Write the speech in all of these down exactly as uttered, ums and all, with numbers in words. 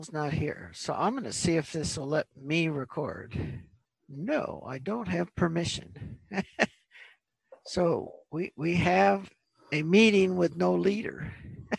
not here. So I'm going to see if this will let me record. No, I don't have permission. So we we have a meeting with no leader.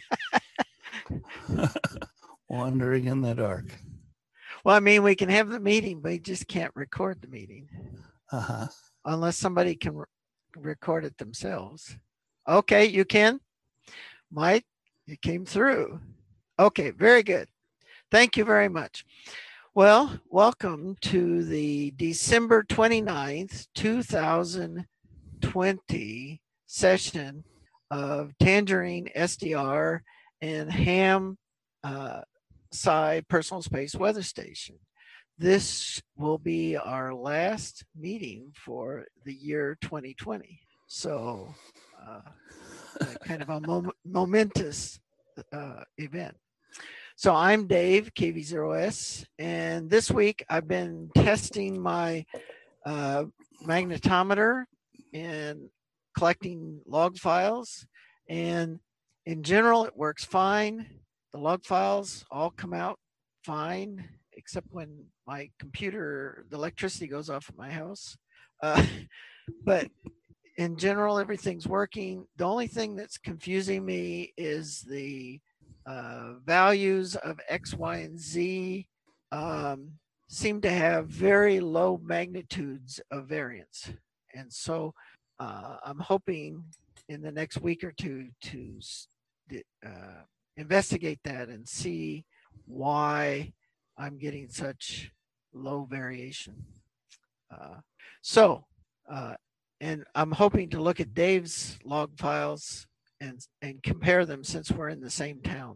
Wandering in the dark. Well, I mean, we can have the meeting, but we just can't record the meeting. Uh-huh. Unless somebody can re- record it themselves. Okay, you can? Mike, you came through. Okay, very good. Thank you very much. Well, welcome to the December twenty-ninth, twenty twenty session of Tangerine S D R and Ham uh, Sci Personal Space Weather Station. This will be our last meeting for the year twenty twenty. So, uh, kind of a mom- momentous uh, event. So I'm Dave, K V zero S, and this week I've been testing my uh, magnetometer and collecting log files. And in general, it works fine. The log files all come out fine, except when my computer, the electricity goes off at my house. Uh, but in general, everything's working. The only thing that's confusing me is the uh, values of X, Y, and Z um, seem to have very low magnitudes of variance. And so uh, I'm hoping in the next week or two to uh, investigate that and see why I'm getting such low variation. Uh, so, uh, and I'm hoping to look at Dave's log files and, and compare them since we're in the same town.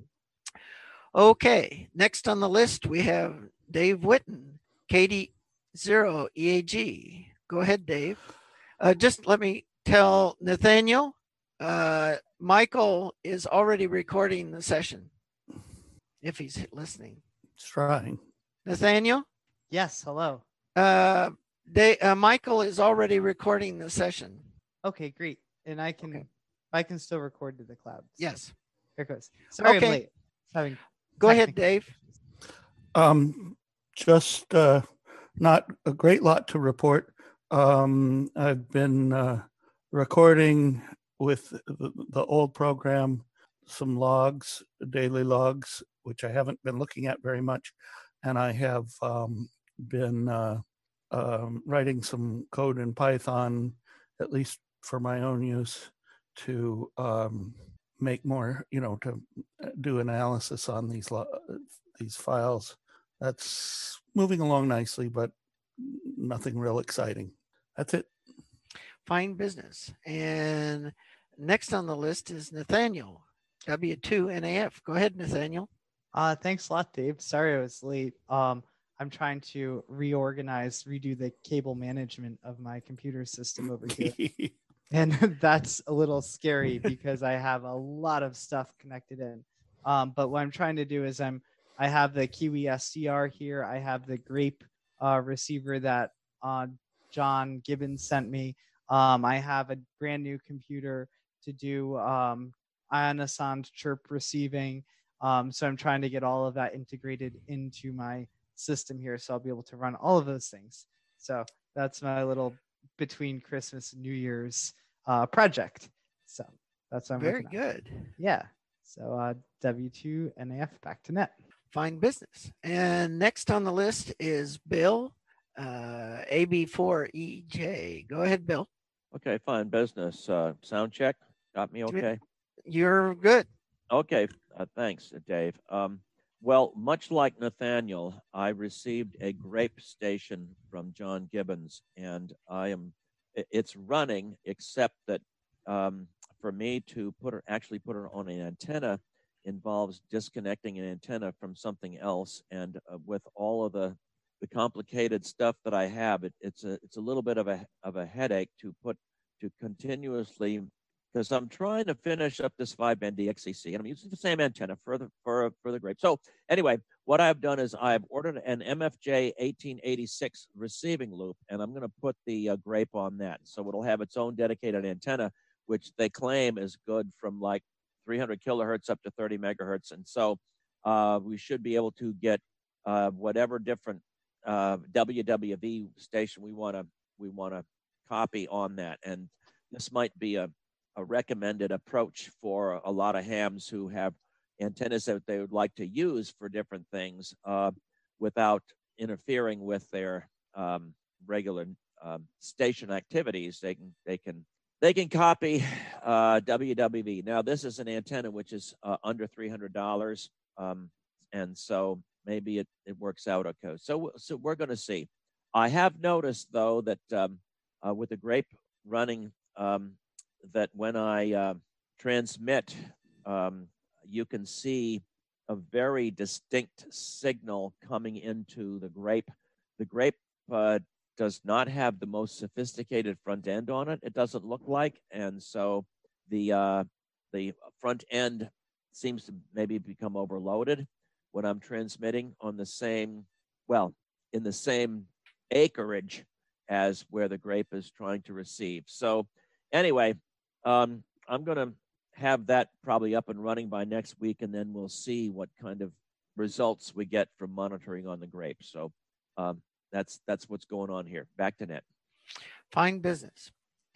Okay, next on the list we have Dave Witten, K D zero E A G. Go ahead, Dave. Uh, just let me tell Nathaniel, uh, Michael is already recording the session, if he's listening. Trying. Nathaniel? Yes, hello. Uh, they, uh, Michael is already recording the session. Okay, great. And I can, okay. I can still record to the cloud. So. Yes. Here it goes. Sorry, okay. I'm late. Having Go ahead, Dave. Um, just uh, not a great lot to report. Um, I've been uh, recording with the, the old program some logs, daily logs, which I haven't been looking at very much, and I have um, been uh, um, writing some code in Python, at least for my own use, to um, make more, you know, to do analysis on these lo- these files. That's moving along nicely, but nothing real exciting. That's it. Fine business. And next on the list is Nathaniel, W two N A F. Go ahead, Nathaniel. Uh, thanks a lot, Dave. Sorry I was late. Um, I'm trying to reorganize, redo the cable management of my computer system over here. And that's a little scary because I have a lot of stuff connected in. Um, but what I'm trying to do is I'm I have the Kiwi S D R here. I have the Grape uh, receiver that uh, John Gibbons sent me. Um, I have a brand new computer to do um, Ionosonde chirp receiving. Um, so I'm trying to get all of that integrated into my system here. So I'll be able to run all of those things. So that's my little between Christmas and New Year's uh, project. So that's what I'm very good. On. Yeah. So uh, W two N A F back to net. Fine business. And next on the list is Bill, uh, A B four E J. Go ahead, Bill. Okay, fine business. Uh, sound check. Got me okay? You're good. Okay, uh, thanks, Dave. Um, well, much like Nathaniel, I received a Grape station from John Gibbons, and I am, it's running, except that um, for me to put her, actually put her on an antenna involves disconnecting an antenna from something else, and uh, with all of the the complicated stuff that I have, it, it's a it's a little bit of a of a headache to put to continuously, because I'm trying to finish up this five band D X C C, and I'm using the same antenna for the for for the Grape. So anyway, what I've done is I've ordered an M F J eighteen eighty-six receiving loop, and I'm going to put the uh, Grape on that, so it'll have its own dedicated antenna, which they claim is good from like three hundred kilohertz up to thirty megahertz. And so uh, we should be able to get uh, whatever different uh, W W V station we want to we want to copy on that. And this might be a, a recommended approach for a lot of hams who have antennas that they would like to use for different things uh, without interfering with their um, regular um, station activities. They can they can they can copy uh, W W V. Now this is an antenna which is uh, under three hundred dollars, um, and so maybe it, it works out okay. So so we're going to see. I have noticed though that um, uh, with the grape running, um, that when I uh, transmit, um, you can see a very distinct signal coming into the grape. The grape uh, does not have the most sophisticated front end on it. It doesn't look like, and so the uh, the front end seems to maybe become overloaded when I'm transmitting on the same, well, in the same acreage as where the grape is trying to receive. So anyway, um, I'm going to have that probably up and running by next week, and then we'll see what kind of results we get from monitoring on the grape. So um, that's that's what's going on here. Back to Ned. Fine business.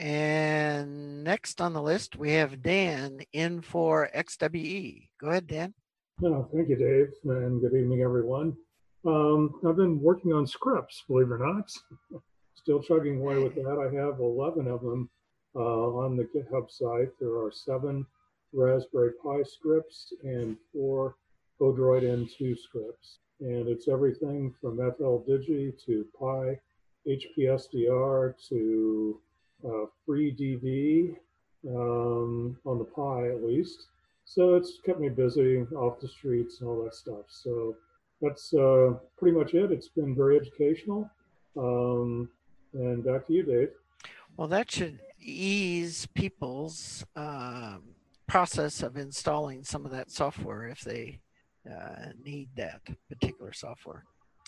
And next on the list, we have Dan in for X W E. Go ahead, Dan. Oh, thank you, Dave, and good evening, everyone. Um, I've been working on scripts, believe it or not. Still chugging away with that. I have eleven of them uh, on the GitHub site. There are seven Raspberry Pi scripts and four Odroid N two scripts. And it's everything from F L Digi to Pi, H P S D R to uh, FreeDV, um, on the Pi at least. So it's kept me busy off the streets and all that stuff. So that's uh, pretty much it. It's been very educational. Um, and back to you, Dave. Well, that should ease people's um, process of installing some of that software if they uh, need that particular software.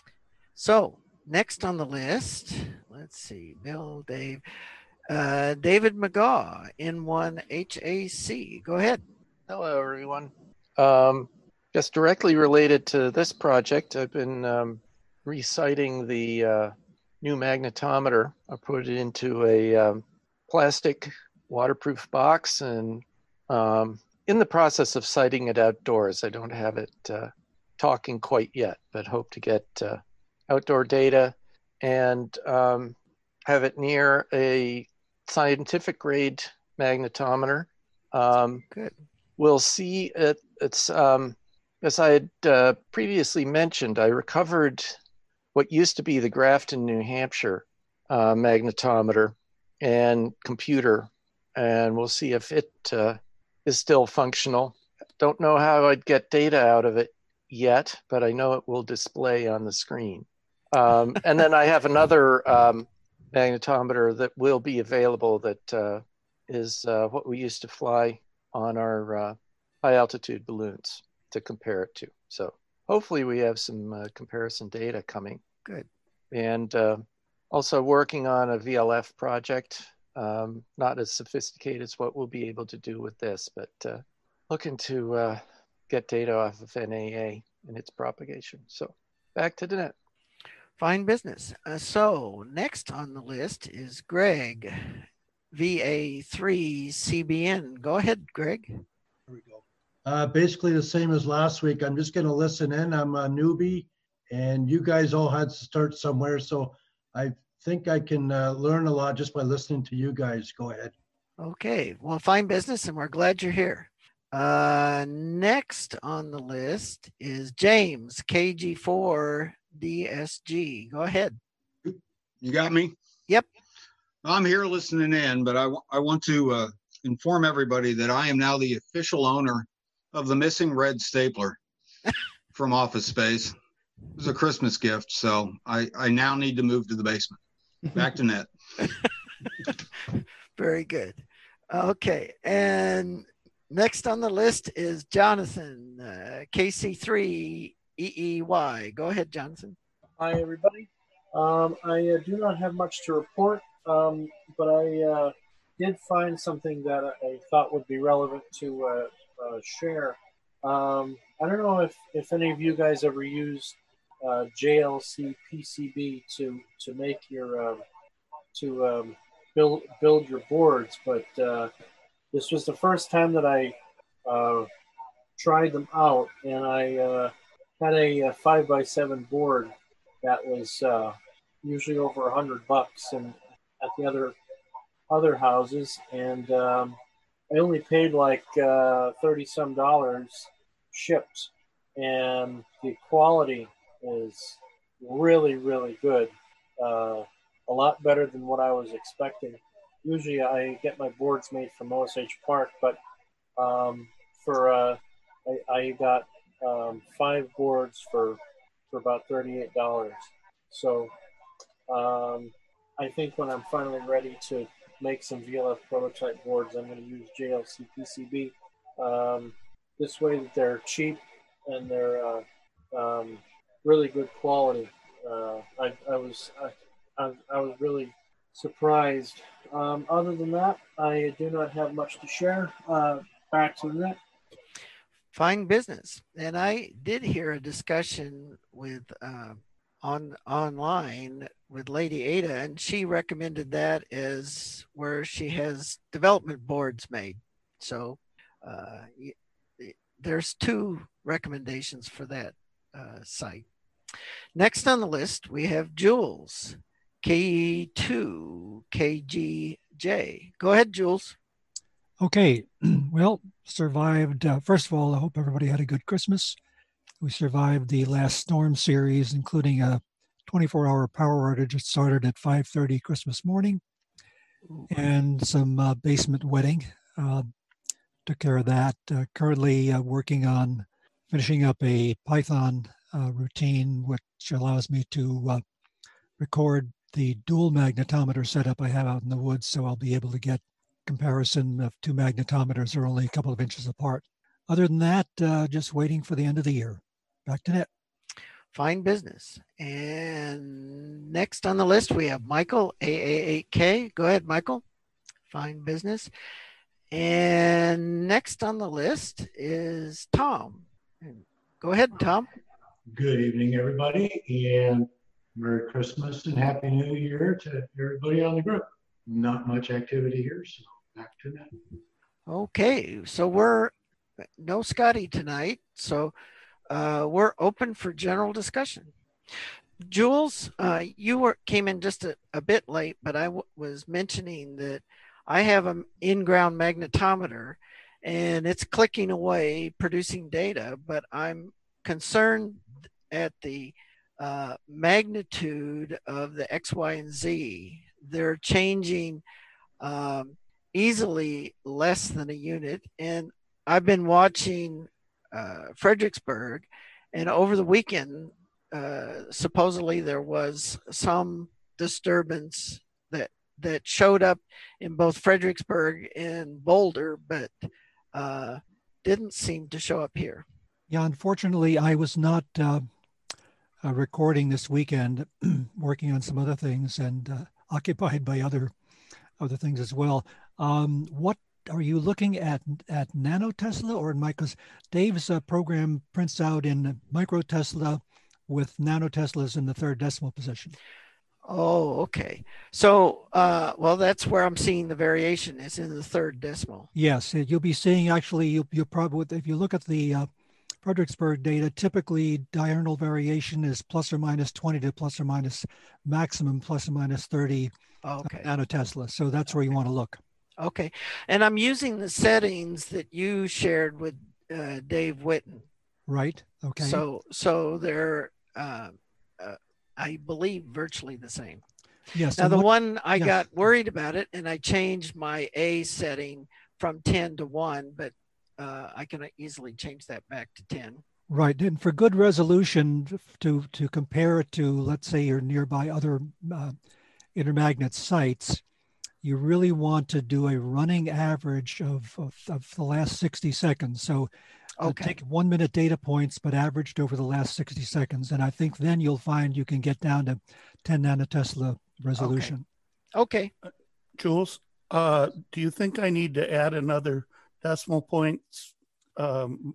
So next on the list, let's see, Bill, Dave, uh, David McGaw, N one H A C. Go ahead. Hello, everyone. Um, just directly related to this project, I've been um, reciting the uh, new magnetometer. I put it into a um, plastic waterproof box and um, in the process of sighting it outdoors. I don't have it uh, talking quite yet, but hope to get uh, outdoor data and um, have it near a scientific grade magnetometer. Um, Good. We'll see it. It's um, as I had uh, previously mentioned, I recovered what used to be the Grafton, New Hampshire uh, magnetometer and computer, and we'll see if it uh, is still functional. Don't know how I'd get data out of it yet, but I know it will display on the screen. Um, and then I have another um, magnetometer that will be available that uh, is uh, what we used to fly on our uh, high altitude balloons to compare it to. So hopefully we have some uh, comparison data coming. Good. And uh, also working on a V L F project, um, not as sophisticated as what we'll be able to do with this, but uh, looking to uh, get data off of N A A and its propagation. So back to the net. Fine business. Uh, so next on the list is Greg, V A three C B N. Go ahead, Greg. There we go. Uh, basically the same as last week. I'm just going to listen in. I'm a newbie, and you guys all had to start somewhere. So I think I can uh, learn a lot just by listening to you guys. Go ahead. Okay. Well, fine business, and we're glad you're here. Uh, next on the list is James, K G four D S G. Go ahead. You got me? Yep. I'm here listening in, but I, I want to uh, inform everybody that I am now the official owner of the missing red stapler from Office Space. It was a Christmas gift, so I, I now need to move to the basement. Back to net. Very good. Okay, and next on the list is Jonathan, uh, K C three E E Y. Go ahead, Jonathan. Hi, everybody. Um, I uh, do not have much to report, um, but I uh, did find something that I thought would be relevant to uh, uh, share. Um, I don't know if, if any of you guys ever used uh, J L C P C B to to make your um, to um, build build your boards, but uh, this was the first time that I uh, tried them out, and I uh, had a, a five by seven board that was uh, usually over a hundred bucks, and at the other other houses, and um, I only paid like uh, thirty some dollars shipped, and the quality is really really good. Uh, a lot better than what I was expecting. Usually, I get my boards made from O S H Park, but um, for uh, I, I got um, five boards for for about thirty-eight dollars. So um, I think when I'm finally ready to make some V L F prototype boards, I'm going to use J L C P C B. Um, this way that they're cheap and they're uh, um, really good quality. Uh, I, I was I, I, I was really surprised. Um, other than that, I do not have much to share. Uh, back to Nick. Fine business. And I did hear a discussion with uh, on online with Lady Ada, and she recommended that as where she has development boards made. So uh, there's two recommendations for that uh, site. Next on the list, we have Jules, K two K G J. Go ahead, Jules. Okay, well, survived. Uh, first of all, I hope everybody had a good Christmas. We survived the last storm series, including a twenty-four hour power outage that started at five thirty Christmas morning, and some uh, basement wetting. Uh, took care of that. Uh, currently uh, working on finishing up a Python uh, routine, which allows me to uh, record the dual magnetometer setup I have out in the woods, so I'll be able to get comparison of two magnetometers are only a couple of inches apart. Other than that, uh, just waiting for the end of the year. Back to Nick. Fine business. And next on the list, we have Michael, A A eight K. Go ahead, Michael. Fine business. And next on the list is Tom. Go ahead, Tom. Good evening, everybody, and Merry Christmas and Happy New Year to everybody on the group. Not much activity here, so back to that. Okay, so we're no Scotty tonight, so uh, we're open for general discussion. Jules, uh, you were came in just a, a bit late, but I w- was mentioning that I have an in-ground magnetometer, and it's clicking away, producing data, but I'm concerned at the uh, magnitude of the X, Y, and Z. They're changing um, easily less than a unit. And I've been watching uh, Fredericksburg, and over the weekend, uh, supposedly there was some disturbance that that showed up in both Fredericksburg and Boulder, but uh, didn't seem to show up here. Yeah, unfortunately, I was not uh, uh, recording this weekend, working on some other things and uh, occupied by other other things as well. Um, what are you looking at at nanotesla or in micros? Dave's uh, program prints out in microtesla with nanoteslas in the third decimal position. Oh, okay. So, uh, well, that's where I'm seeing the variation is in the third decimal. Yes, you'll be seeing actually, you'll, you'll probably, if you look at the uh, Fredericksburg data, typically diurnal variation is plus or minus twenty to plus or minus maximum plus or minus thirty okay. nanotesla. So that's where you want to look. Okay. And I'm using the settings that you shared with uh, Dave Witten. Right. Okay. So, so they're, uh, uh, I believe, virtually the same. Yes. Now, the what, one I yes. got worried about it, and I changed my A setting from ten to one, but uh, I can easily change that back to ten. Right. And for good resolution to, to compare it to, let's say, your nearby other uh, intermagnet sites, you really want to do a running average of, of, of the last sixty seconds. So okay. Take one minute data points, but averaged over the last sixty seconds. And I think then you'll find you can get down to ten nanotesla resolution. Okay. okay. Uh, Jules, uh, do you think I need to add another decimal points um,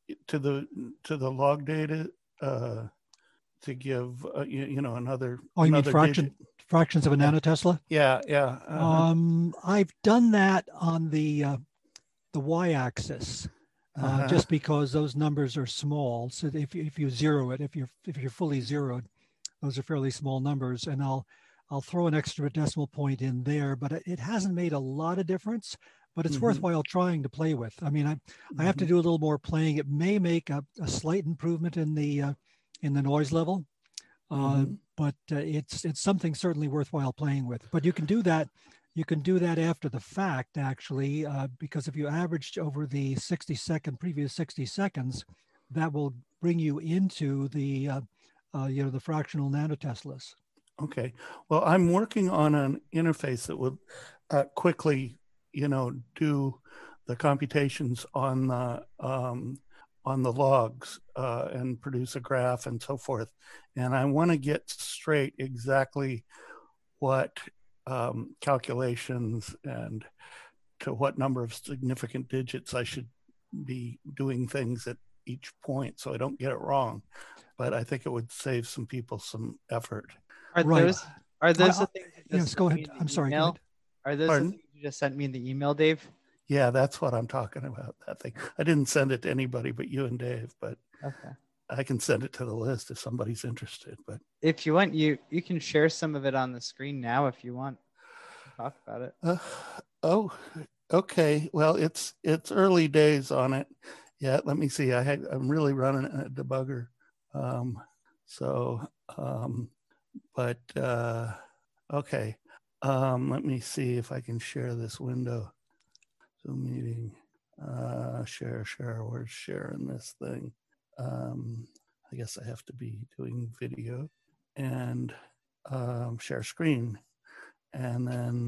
to the to the log data uh, to give uh, you, you know another. Oh, you mean another fraction digit. fractions of a Yeah. nanotesla? Yeah, yeah. Uh-huh. Um, I've done that on the uh, the y-axis, uh, Uh-huh. just because those numbers are small. So if you, if you zero it, if you're if you're fully zeroed, those are fairly small numbers, and I'll I'll throw an extra decimal point in there, but it hasn't made a lot of difference. But it's Mhm. worthwhile trying to play with. I mean, I I have to Mhm. do a little more playing. It may make a, a slight improvement in the uh, in the noise level, uh, Mhm. but uh, it's it's something certainly worthwhile playing with. But you can do that. You can do that after the fact, actually, uh, because if you averaged over the sixty second previous sixty seconds, that will bring you into the uh, uh, you know the fractional nanoteslas. Okay. Well, I'm working on an interface that will uh, quickly, you know, do the computations on the um, on the logs uh, and produce a graph and so forth. And I want to get straight exactly what um, calculations and to what number of significant digits I should be doing things at each point, so I don't get it wrong. But I think it would save some people some effort. Are Right. those are those I- the things you just yes, sent go me ahead. in the I'm sorry, go email? ahead. Are those Pardon? the things you just sent me in the email, Dave? Yeah, that's what I'm talking about. That thing. I didn't send it to anybody but you and Dave, but Okay. I can send it to the list if somebody's interested. But If you want, you you can share some of it on the screen now if you want. Talk about it. uh, oh, okay. Well, it's it's early days on it. Yeah, let me see. I had I'm really running a debugger. Um, so, um, but uh, okay. Um, let me see if I can share this window. Zoom meeting. Uh, share, share. Where's sharing this thing? Um, I guess I have to be doing video and um, share screen. And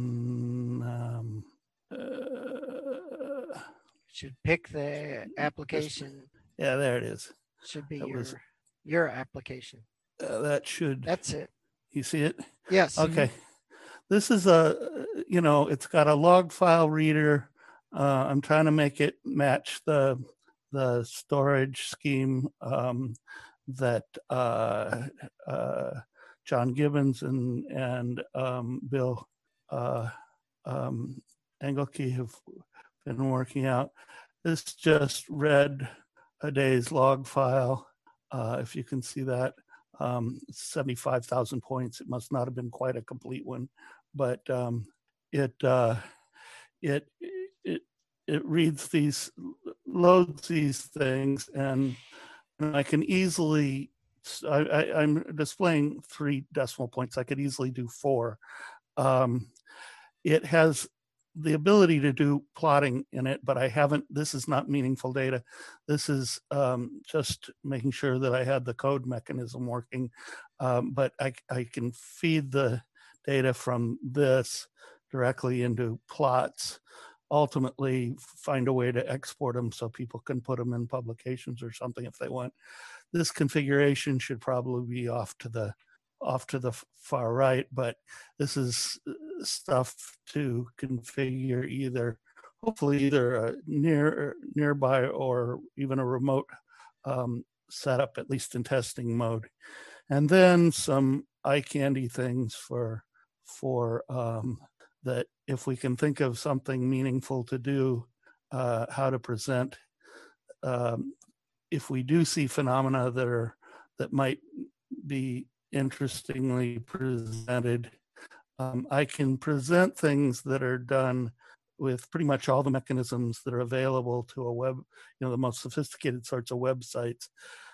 then um, uh, Should pick the application. yeah, there it is. Should be That your was- your application. Uh, that should. That's it. You see it? Yes. Okay. This is a, you know, it's got a log file reader. Uh, I'm trying to make it match the the storage scheme um, that uh, uh, John Gibbons and and um, Bill uh, um, Engelke have been working out. This just read a day's log file. Uh, if you can see that, um, seventy-five thousand points. It must not have been quite a complete one, but um, it uh, it it it reads these, loads these things, and, and I can easily. I, I, I'm displaying three decimal points. I could easily do four. Um, it has the ability to do plotting in it, but I haven't. This is not meaningful data. This is um, just making sure that I had the code mechanism working. Um, but I, I can feed the data from this directly into plots. Ultimately, find a way to export them so people can put them in publications or something if they want. This configuration should probably be off to the off to the far right, but this is stuff to configure either, hopefully either a near nearby or even a remote um, setup, at least in testing mode. And then some eye candy things for for um, that if we can think of something meaningful to do, uh, how to present. Um, if we do see phenomena that are that might be interestingly presented, um, I can present things that are done with pretty much all the mechanisms that are available to a web, you know, the most sophisticated sorts of websites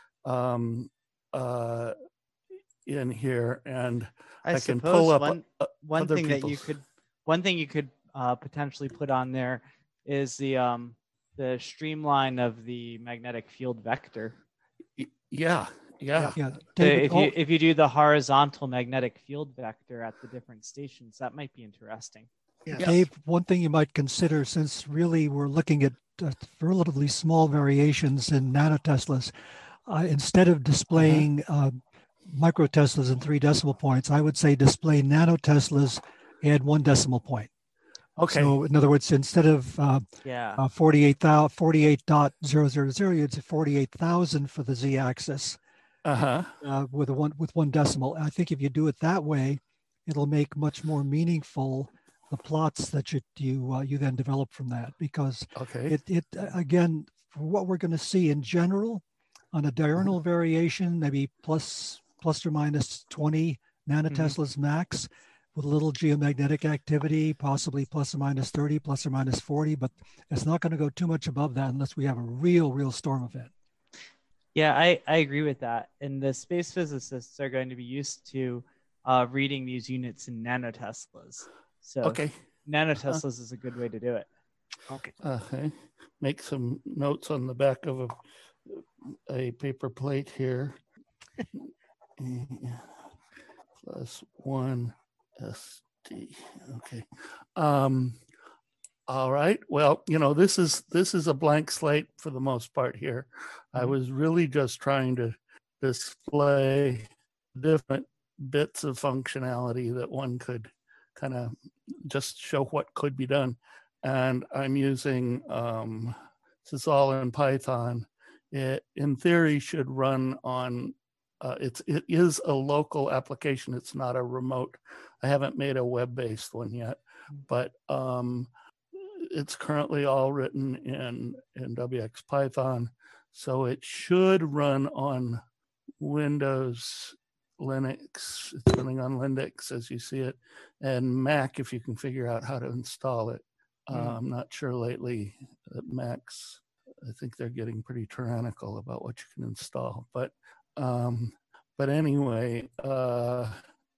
um, uh, in here, and I, I can pull suppose up one uh, one other thing that you people's- could one thing you could uh, potentially put on there is the um the streamline of the magnetic field vector. Yeah, yeah. Yeah, So David, if oh, you if you do the horizontal magnetic field vector at the different stations, that might be interesting. Yes. Dave, one thing you might consider, since really we're looking at uh, relatively small variations in nanoteslas, uh, instead of displaying uh, microteslas in three decimal points, I would say display nanoteslas, add one decimal point. Okay. So in other words, instead of uh, Yeah. uh, forty-eight thousand, forty-eight dot zero zero zero, it's forty-eight thousand for the z-axis Uh-huh. uh, with a one with one decimal. I think if you do it that way, it'll make much more meaningful the plots that you you uh, you then develop from that, because Okay. it it uh, again, for what we're going to see in general on a diurnal variation, maybe plus plus or minus twenty nanoteslas mm-hmm. max, with a little geomagnetic activity, possibly plus or minus thirty, plus or minus forty, but it's not going to go too much above that unless we have a real, real storm event. Yeah, I, I agree with that. And the space physicists are going to be used to uh, reading these units in nanoteslas. So okay. nanoteslas uh, is a good way to do it. Okay. Okay. Make some notes on the back of a, a paper plate here. Plus one S D. Okay. Um, all right. Well, you know, this is this is a blank slate for the most part here. Mm-hmm. I was really just trying to display different bits of functionality that one could kind of just show what could be done. And I'm using, um, this is all in Python. It, in theory, should run on, uh, it's, it is a local application. It's not a remote. I haven't made a web-based one yet, but um, it's currently all written in, in W X Python. So it should run on Windows, Linux. It's running on Linux as you see it, and Mac if you can figure out how to install it. Uh, mm. I'm not sure lately that Macs, I think they're getting pretty tyrannical about what you can install. But um, but anyway, uh,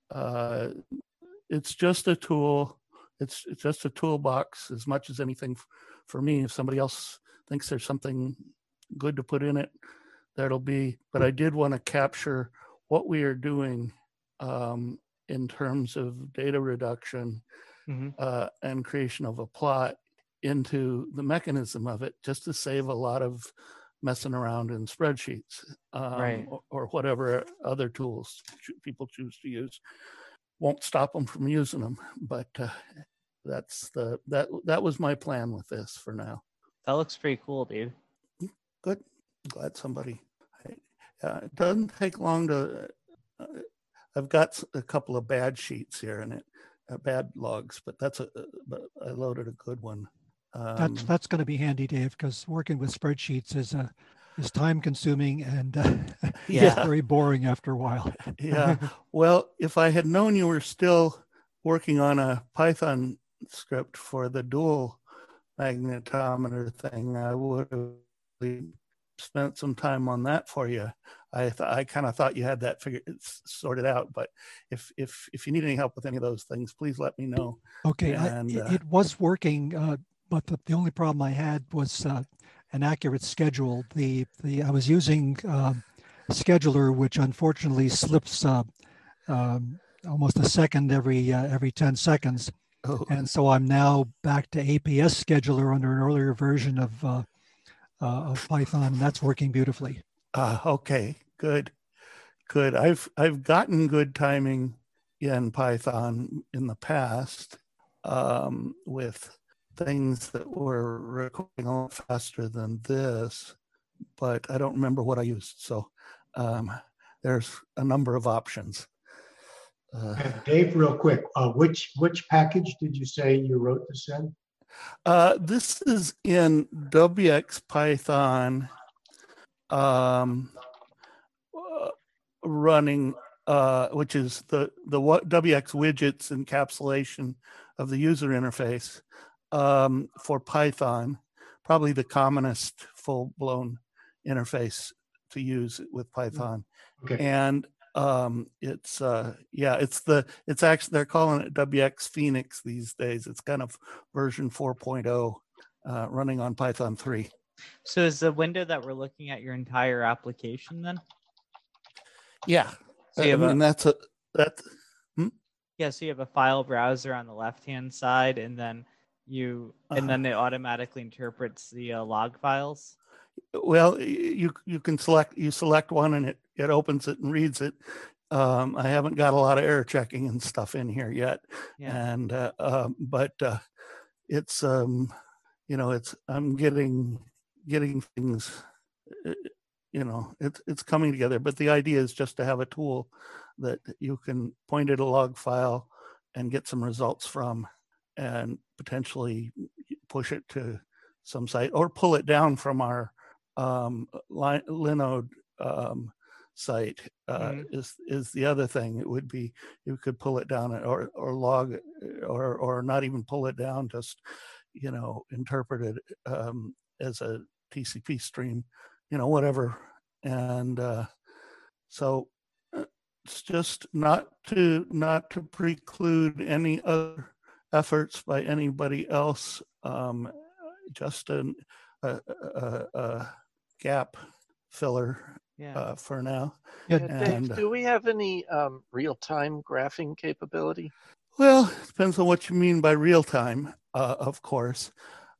uh, it's just a tool. It's, it's just a toolbox as much as anything f- for me. If somebody else thinks there's something good to put in it, that'll be. But I did want to capture what we are doing um, in terms of data reduction mm-hmm. uh, and creation of a plot into the mechanism of it, just to save a lot of messing around in spreadsheets um, right. or, or whatever other tools people choose to use. Won't stop them from using them, but uh, that's the that that was my plan with this for now. That looks pretty cool, dude. Good. Glad somebody. Uh, it doesn't take long to. Uh, I've got a couple of bad sheets here in it, uh, bad logs, but that's a. Uh, but I loaded a good one. Um, that's that's going to be handy, Dave, because working with spreadsheets is a is time consuming and uh, yeah, very boring after a while. Yeah. Well, if I had known you were still working on a Python script for the dual magnetometer thing, I would have spent some time on that for you. I th- I kind of thought you had that figured sorted out, but if if if you need any help with any of those things, please let me know. Okay, and, I, uh, it was working, uh, but the, the only problem I had was uh, an accurate schedule. The the I was using uh, scheduler, which unfortunately slips uh, um, almost a second every uh, every ten seconds, oh. and so I'm now back to A P S scheduler under an earlier version of. Uh, Uh, of Python, and that's working beautifully. Uh, okay, good, good. I've I've gotten good timing in Python in the past um, with things that were recording a lot faster than this, but I don't remember what I used. So um, there's a number of options. Uh, Dave, real quick, uh, which which package did you say you wrote this in? Uh, this is in W X Python um, uh, running, uh, which is the, the W X widgets encapsulation of the user interface um, for Python, probably the commonest full-blown interface to use with Python. Okay. And um it's uh yeah it's the it's actually they're calling it W X Phoenix these days. It's kind of version four point oh uh running on Python three. So is the window that we're looking at your entire application then? Yeah, so you I mean a, that's a that hmm? yeah so you have a file browser on the left hand side, and then you uh-huh. and then it automatically interprets the uh, log files. Well, you you can select you select one and it it opens it and reads it. Um, I haven't got a lot of error checking and stuff in here yet, yeah. and uh, uh, but uh, it's um, you know, it's I'm getting getting things, you know, it's it's coming together. But the idea is just to have a tool that you can point at a log file and get some results from, and potentially push it to some site or pull it down from our um, Linode um, site uh, mm-hmm. is is the other thing. It would be you could pull it down or or log or or not even pull it down, just you know interpret it um, as a T C P stream, you know whatever. And uh, so it's just not to not to preclude any other efforts by anybody else. Um, just an, a, a, a gap filler yeah. uh, for now. Yeah, and, Dave, do we have any um, real-time graphing capability? Well, it depends on what you mean by real-time, uh, of course.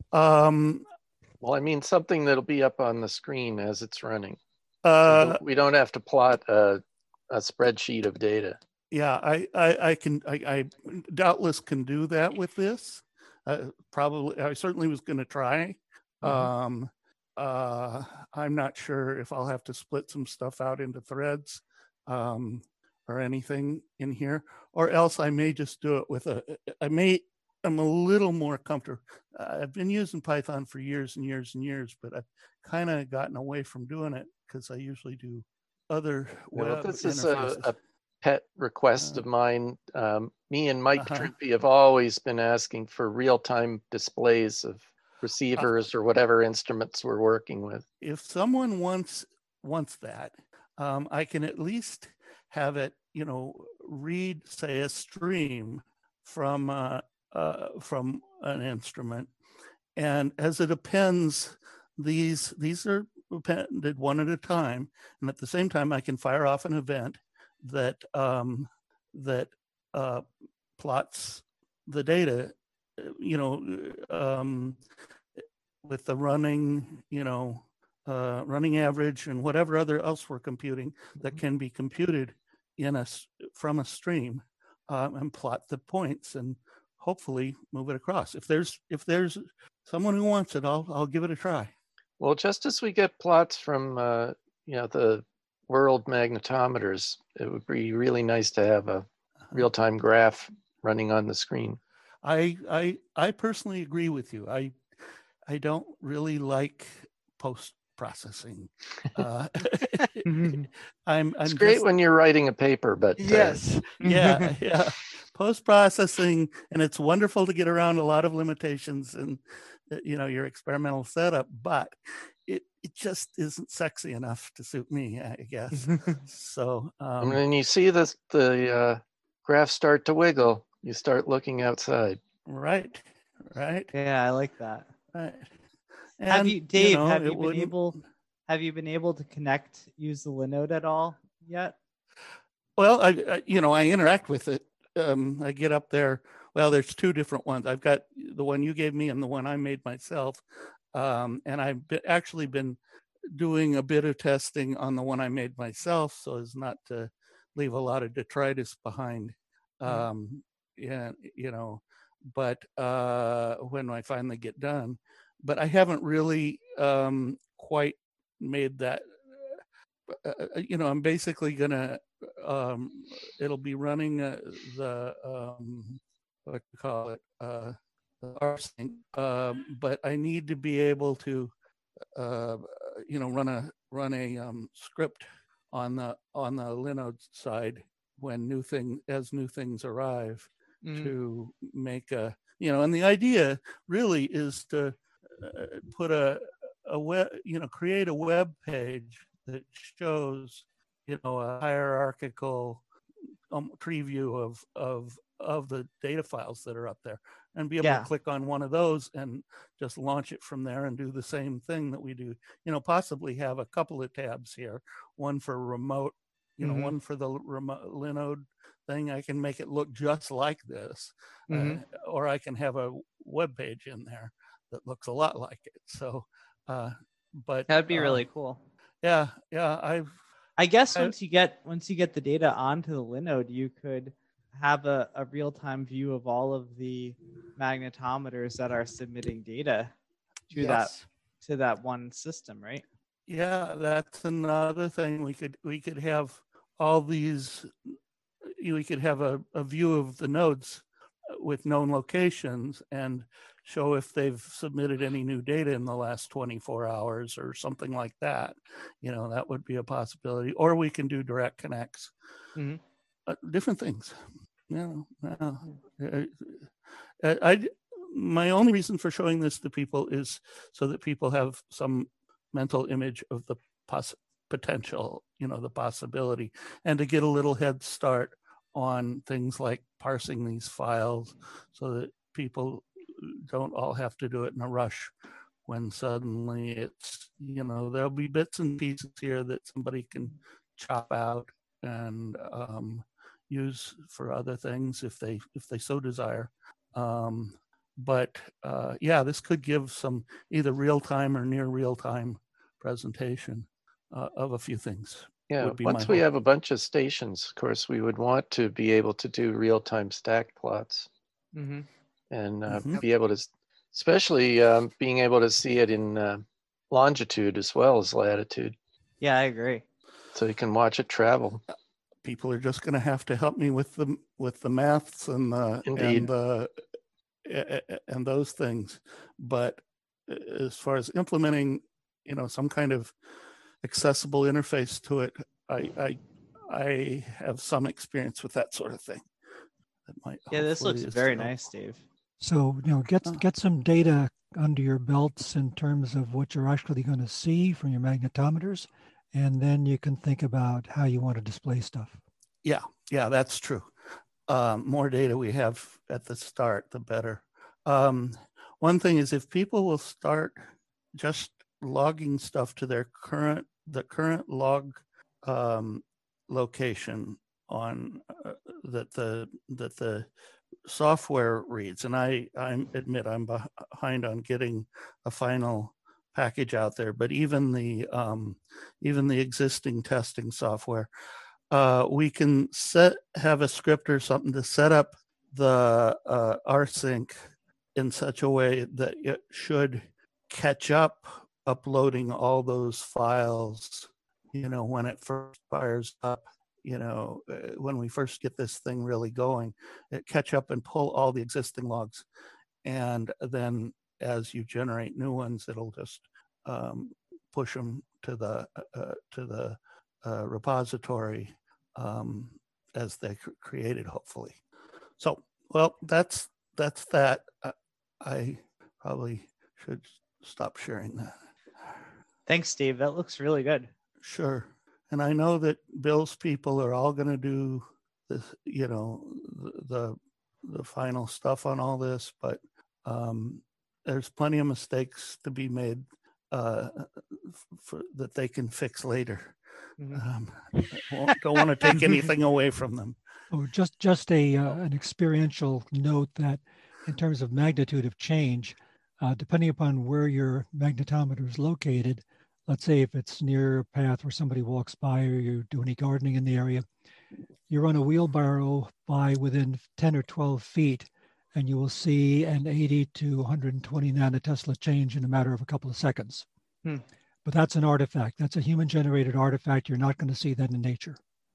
Um, well, I mean something that'll be up on the screen as it's running. Uh, so we don't have to plot a, a spreadsheet of data. Yeah, I, I, I can, I, I doubtless can do that with this. Uh, probably, I certainly was going to try. Mm-hmm. Um, uh, I'm not sure if I'll have to split some stuff out into threads um, or anything in here, or else I may just do it with a, I may, I'm a little more comfortable. Uh, I've been using Python for years and years and years, but I've kind of gotten away from doing it because I usually do other web well, this interfaces. is a, a pet request uh, of mine. Um, me and Mike uh-huh. Trimpe have always been asking for real-time displays of receivers uh, or whatever instruments we're working with. If someone wants wants that, um, I can at least have it, you know, read, say, a stream from uh, uh, from an instrument, and as it appends, these these are appended one at a time, and at the same time, I can fire off an event that um, that uh, plots the data, you know, um, with the running, you know, uh, running average and whatever other else we're computing that can be computed in a from a stream, um, and plot the points and hopefully move it across. If there's if there's someone who wants it, I'll I'll give it a try. Well, just as we get plots from uh, you know the world magnetometers, it would be really nice to have a real-time graph running on the screen. I I I personally agree with you. I I don't really like post processing. Uh, I'm, I'm it's great just, when you're writing a paper, but yes, uh, yeah, yeah. Post processing, and it's wonderful to get around a lot of limitations and you know your experimental setup, but it it just isn't sexy enough to suit me, I guess. So um, and when you see this the uh, graph start to wiggle, you start looking outside. Right, right. Yeah, I like that. Right. And, have you, Dave? You know, have you been wouldn't... able? Have you been able to connect, use the Linode at all yet? Well, I, I you know I interact with it. Um, I get up there. Well, there's two different ones. I've got the one you gave me and the one I made myself. Um, and I've been, actually been doing a bit of testing on the one I made myself, so as not to leave a lot of detritus behind. Um, yeah, you know. But uh, when I finally get done. But I haven't really um, quite made that, uh, you know, I'm basically gonna, um, it'll be running uh, the, um, what do you call it, uh, the rsync, um, but I need to be able to, uh, you know, run a, run a um, script on the, on the Linode side when new thing, as new things arrive mm. to make a, you know, and the idea really is to, Uh, put a a web, you know, create a web page that shows, you know, a hierarchical um, tree view of of of the data files that are up there, and be able yeah. to click on one of those and just launch it from there and do the same thing that we do. You know, possibly have a couple of tabs here, one for remote, you know, mm-hmm. one for the remote Linode thing. I can make it look just like this, mm-hmm. uh, or I can have a web page in there that looks a lot like it. So, uh, but that'd be uh, really cool. Yeah, yeah. I've. I guess I've, once you get once you get the data onto the Linode, you could have a, a real time view of all of the magnetometers that are submitting data to Yes. that to that one system, right? Yeah, that's another thing. We could we could have all these. We could have a, a view of the nodes with known locations and show if they've submitted any new data in the last twenty-four hours or something like that. You know, that would be a possibility. Or we can do direct connects. Mm-hmm. Uh, different things. You know, uh, I, I my only reason for showing this to people is so that people have some mental image of the poss- potential, you know, the possibility, and to get a little head start on things like parsing these files so that people don't all have to do it in a rush when suddenly it's, you know, there'll be bits and pieces here that somebody can chop out and um, use for other things if they if they so desire. Um, but uh, yeah, this could give some either real-time or near real-time presentation uh, of a few things. Yeah, would be once my we hope. have a bunch of stations, of course, we would want to be able to do real-time stack plots Mm-hmm. and uh, Mhm. be able to, especially um, being able to see it in uh, longitude as well as latitude, Yeah, I agree. so you can watch it travel. People are just going to have to help me with the with the maths and the Indeed. and the and those things. But as far as implementing, you know, some kind of accessible interface to it, I I I have some experience with that sort of thing. That might Yeah, this hopefully looks is very help. nice, Dave. So, you know, get Oh. get some data under your belts in terms of what you're actually going to see from your magnetometers, and then you can think about how you want to display stuff. Yeah, yeah, that's true. Um, more data we have at the start, the better. Um, one thing is if people will start just logging stuff to their current, the current log um, location on uh, that the that the software reads, and I I admit I'm behind on getting a final package out there, but even the um, even the existing testing software. Uh, we can set have a script or something to set up the uh, rsync in such a way that it should catch up uploading all those files, you know, when it first fires up, you know, uh, when we first get this thing really going, it catch up and pull all the existing logs. And then as you generate new ones, it'll just um, push them to the, uh, to the uh, repository um, as they cr- created, hopefully. So, well, that's that's that. Uh, I probably should stop sharing that. Thanks, Dave. That looks really good. Sure. And I know that Bill's people are all going to do this, you know, the, the the final stuff on all this, but um, there's plenty of mistakes to be made uh, for, that they can fix later. Mhm. Um, won't- don't want to take anything away from them. Oh, just just a uh, an experiential note that in terms of magnitude of change, uh, depending upon where your magnetometer is located, let's say if it's near a path where somebody walks by or you do any gardening in the area, you run a wheelbarrow by within ten or twelve feet, and you will see an eighty to one hundred twenty nanotesla change in a matter of a couple of seconds. Hmm. But that's an artifact. That's a human-generated artifact. You're not going to see that in nature.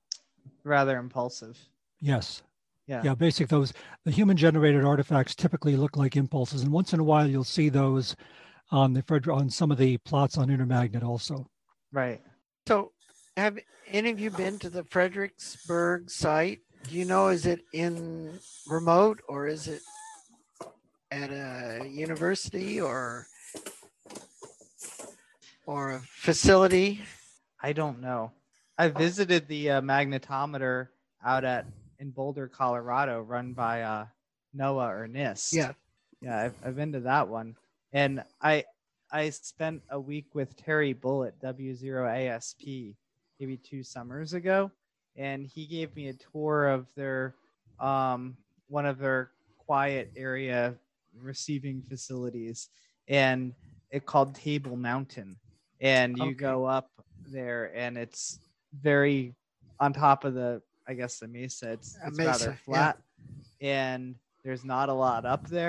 Rather impulsive. Yes. Yeah. Yeah, basically those, the human-generated artifacts typically look like impulses. And once in a while, you'll see those on the Fred- on some of the plots on Intermagnet also. Right. So, have any of you been to the Fredericksburg site? Do you know, is it in remote or is it at a university or or a facility? I don't know. I visited the uh, magnetometer out at in Boulder, Colorado, run by uh, NOAA or NIST. Yeah. Yeah, I've, I've been to that one, and I I spent a week with Terry Bullitt, W zero A S P, maybe two summers ago, and he gave me a tour of their um, one of their quiet area receiving facilities, and it called Table Mountain, and you Okay. go up there, and it's very on top of the, I guess the mesa. It's, A it's mesa, rather yeah. flat, and there's not a lot up there.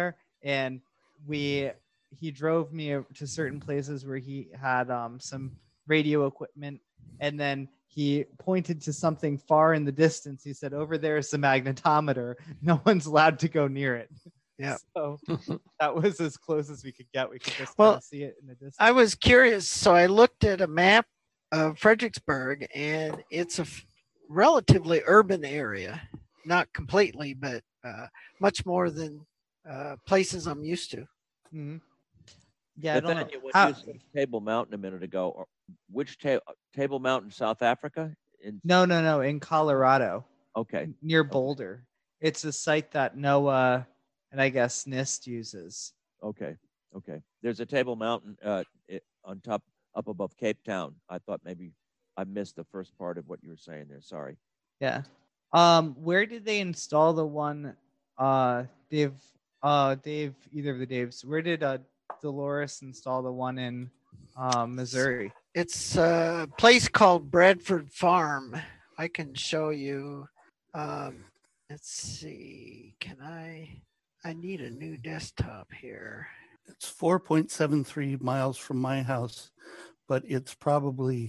and we he drove me to certain places where he had um, some radio equipment, and then he pointed to something far in the distance. He said, "Over there is the magnetometer. No one's allowed to go near it." Yeah. So that was as close as we could get. We could just Well, kind of see it in the distance. I was curious, so I looked at a map of Fredericksburg, and it's a f- relatively urban area. Not completely, but uh, much more than uh, places I'm used to. Mm-hmm. Yeah, I don't know. Nathaniel, when How- you said Table Mountain a minute ago, or which ta- Table Mountain, South Africa? In, No, no, no. In Colorado, okay. near Boulder. It's a site that NOAA and I guess NIST uses. Okay. Okay. There's a Table Mountain uh, it, on top, up above Cape Town. I thought maybe I missed the first part of what you were saying there. Sorry. Yeah. Um, where did they install the one? Uh, Dave. Uh, Dave. Either of the Daves. Where did uh, Dolores install the one in um, Missouri? It's a place called Bradford Farm. I can show you. Um, let's see. Can I? I need a new desktop here. It's four point seven three miles from my house, but it's probably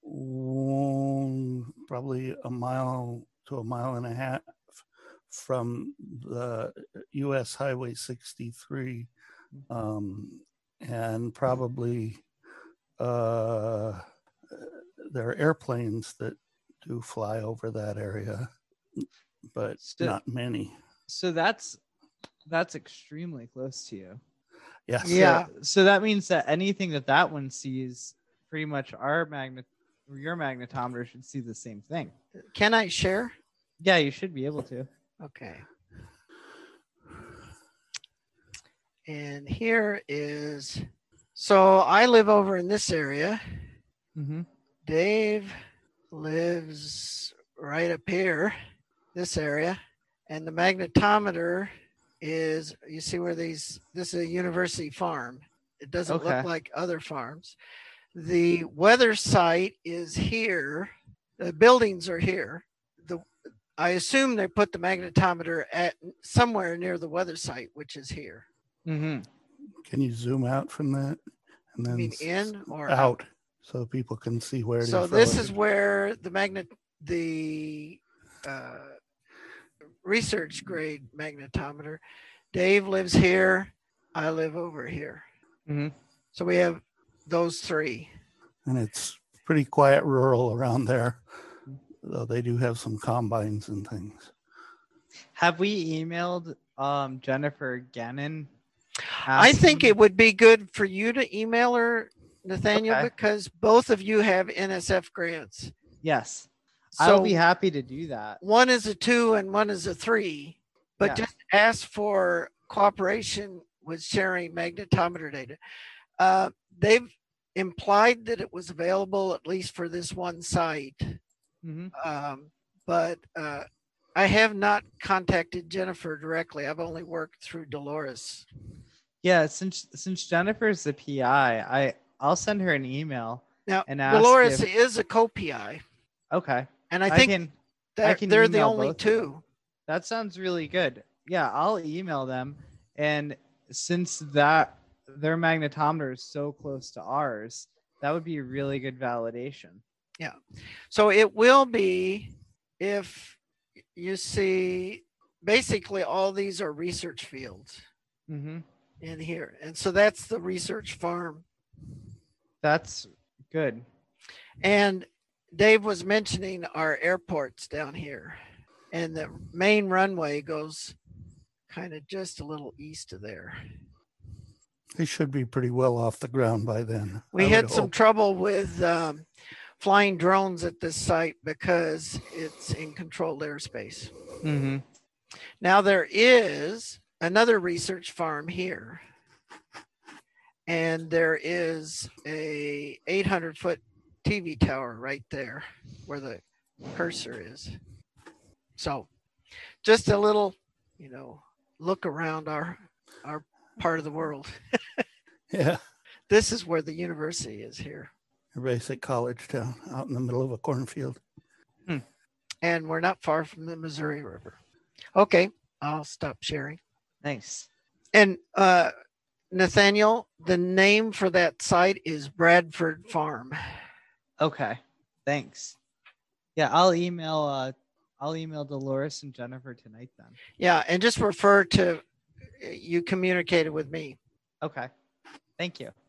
one, probably a mile to a mile and a half from the U S Highway sixty-three, um, and probably uh, there are airplanes that do fly over that area, but Still- not many. So that's that's extremely close to you. Yes. Yeah. So, so that means that anything that that one sees, pretty much our magnet, your magnetometer should see the same thing. Can I share? Yeah, you should be able to. Okay. And here is, so I live over in this area. Mm-hmm. Dave lives right up here, this area. And the magnetometer is, you see where these, this is a university farm. It doesn't Okay. look like other farms. The weather site is here. The buildings are here. The I assume they put the magnetometer at somewhere near the weather site, which is here. Mm-hmm. Can you zoom out from that and I then mean, s- in or out so people can see where it is? So this is relative? where the magnet, the uh, research grade magnetometer. Dave lives here. I live over here. Mm-hmm. So we have those three. And it's pretty quiet rural around there, though they do have some combines and things. Have we emailed um, Jennifer Gannon? I think asking- it would be good for you to email her, Nathaniel, Okay. because both of you have N S F grants. Yes, So I'll be happy to do that. one is a two and one is a three, but Yeah. just ask for cooperation with sharing magnetometer data. Uh, they've implied that it was available at least for this one site, Mm-hmm. um, but uh, I have not contacted Jennifer directly. I've only worked through Dolores. Yeah, since since Jennifer's the P I, I I'll send her an email Now, and ask Dolores if- is a co-P I, Okay, and I I think can. they're, can they're the email only both of them. two. That sounds really good. Yeah, I'll email them. And since that their magnetometer is so close to ours, that would be a really good validation. Yeah. So it will be if you see basically all these are research fields Mm-hmm. in here. And so that's the research farm. That's good. And Dave was mentioning our airports down here. And the main runway goes kind of just a little east of there. They should be pretty well off the ground by then. We I had would some hope. trouble with um, flying drones at this site because it's in controlled airspace. Mm-hmm. Now there is another research farm here, and there is a eight hundred foot T V tower right there where the cursor is. So just a little, you know, look around our our part of the world. Yeah, This is where the university is here, a basic college town out in the middle of a cornfield. and we're not far from the Missouri River. Okay, I'll stop sharing. Nice. And uh, Nathaniel, the name for that site is Bradford Farm. Okay, thanks. Yeah, I'll email. Uh, I'll email Dolores and Jennifer tonight then. Yeah, and just refer to you communicated with me. Okay, thank you.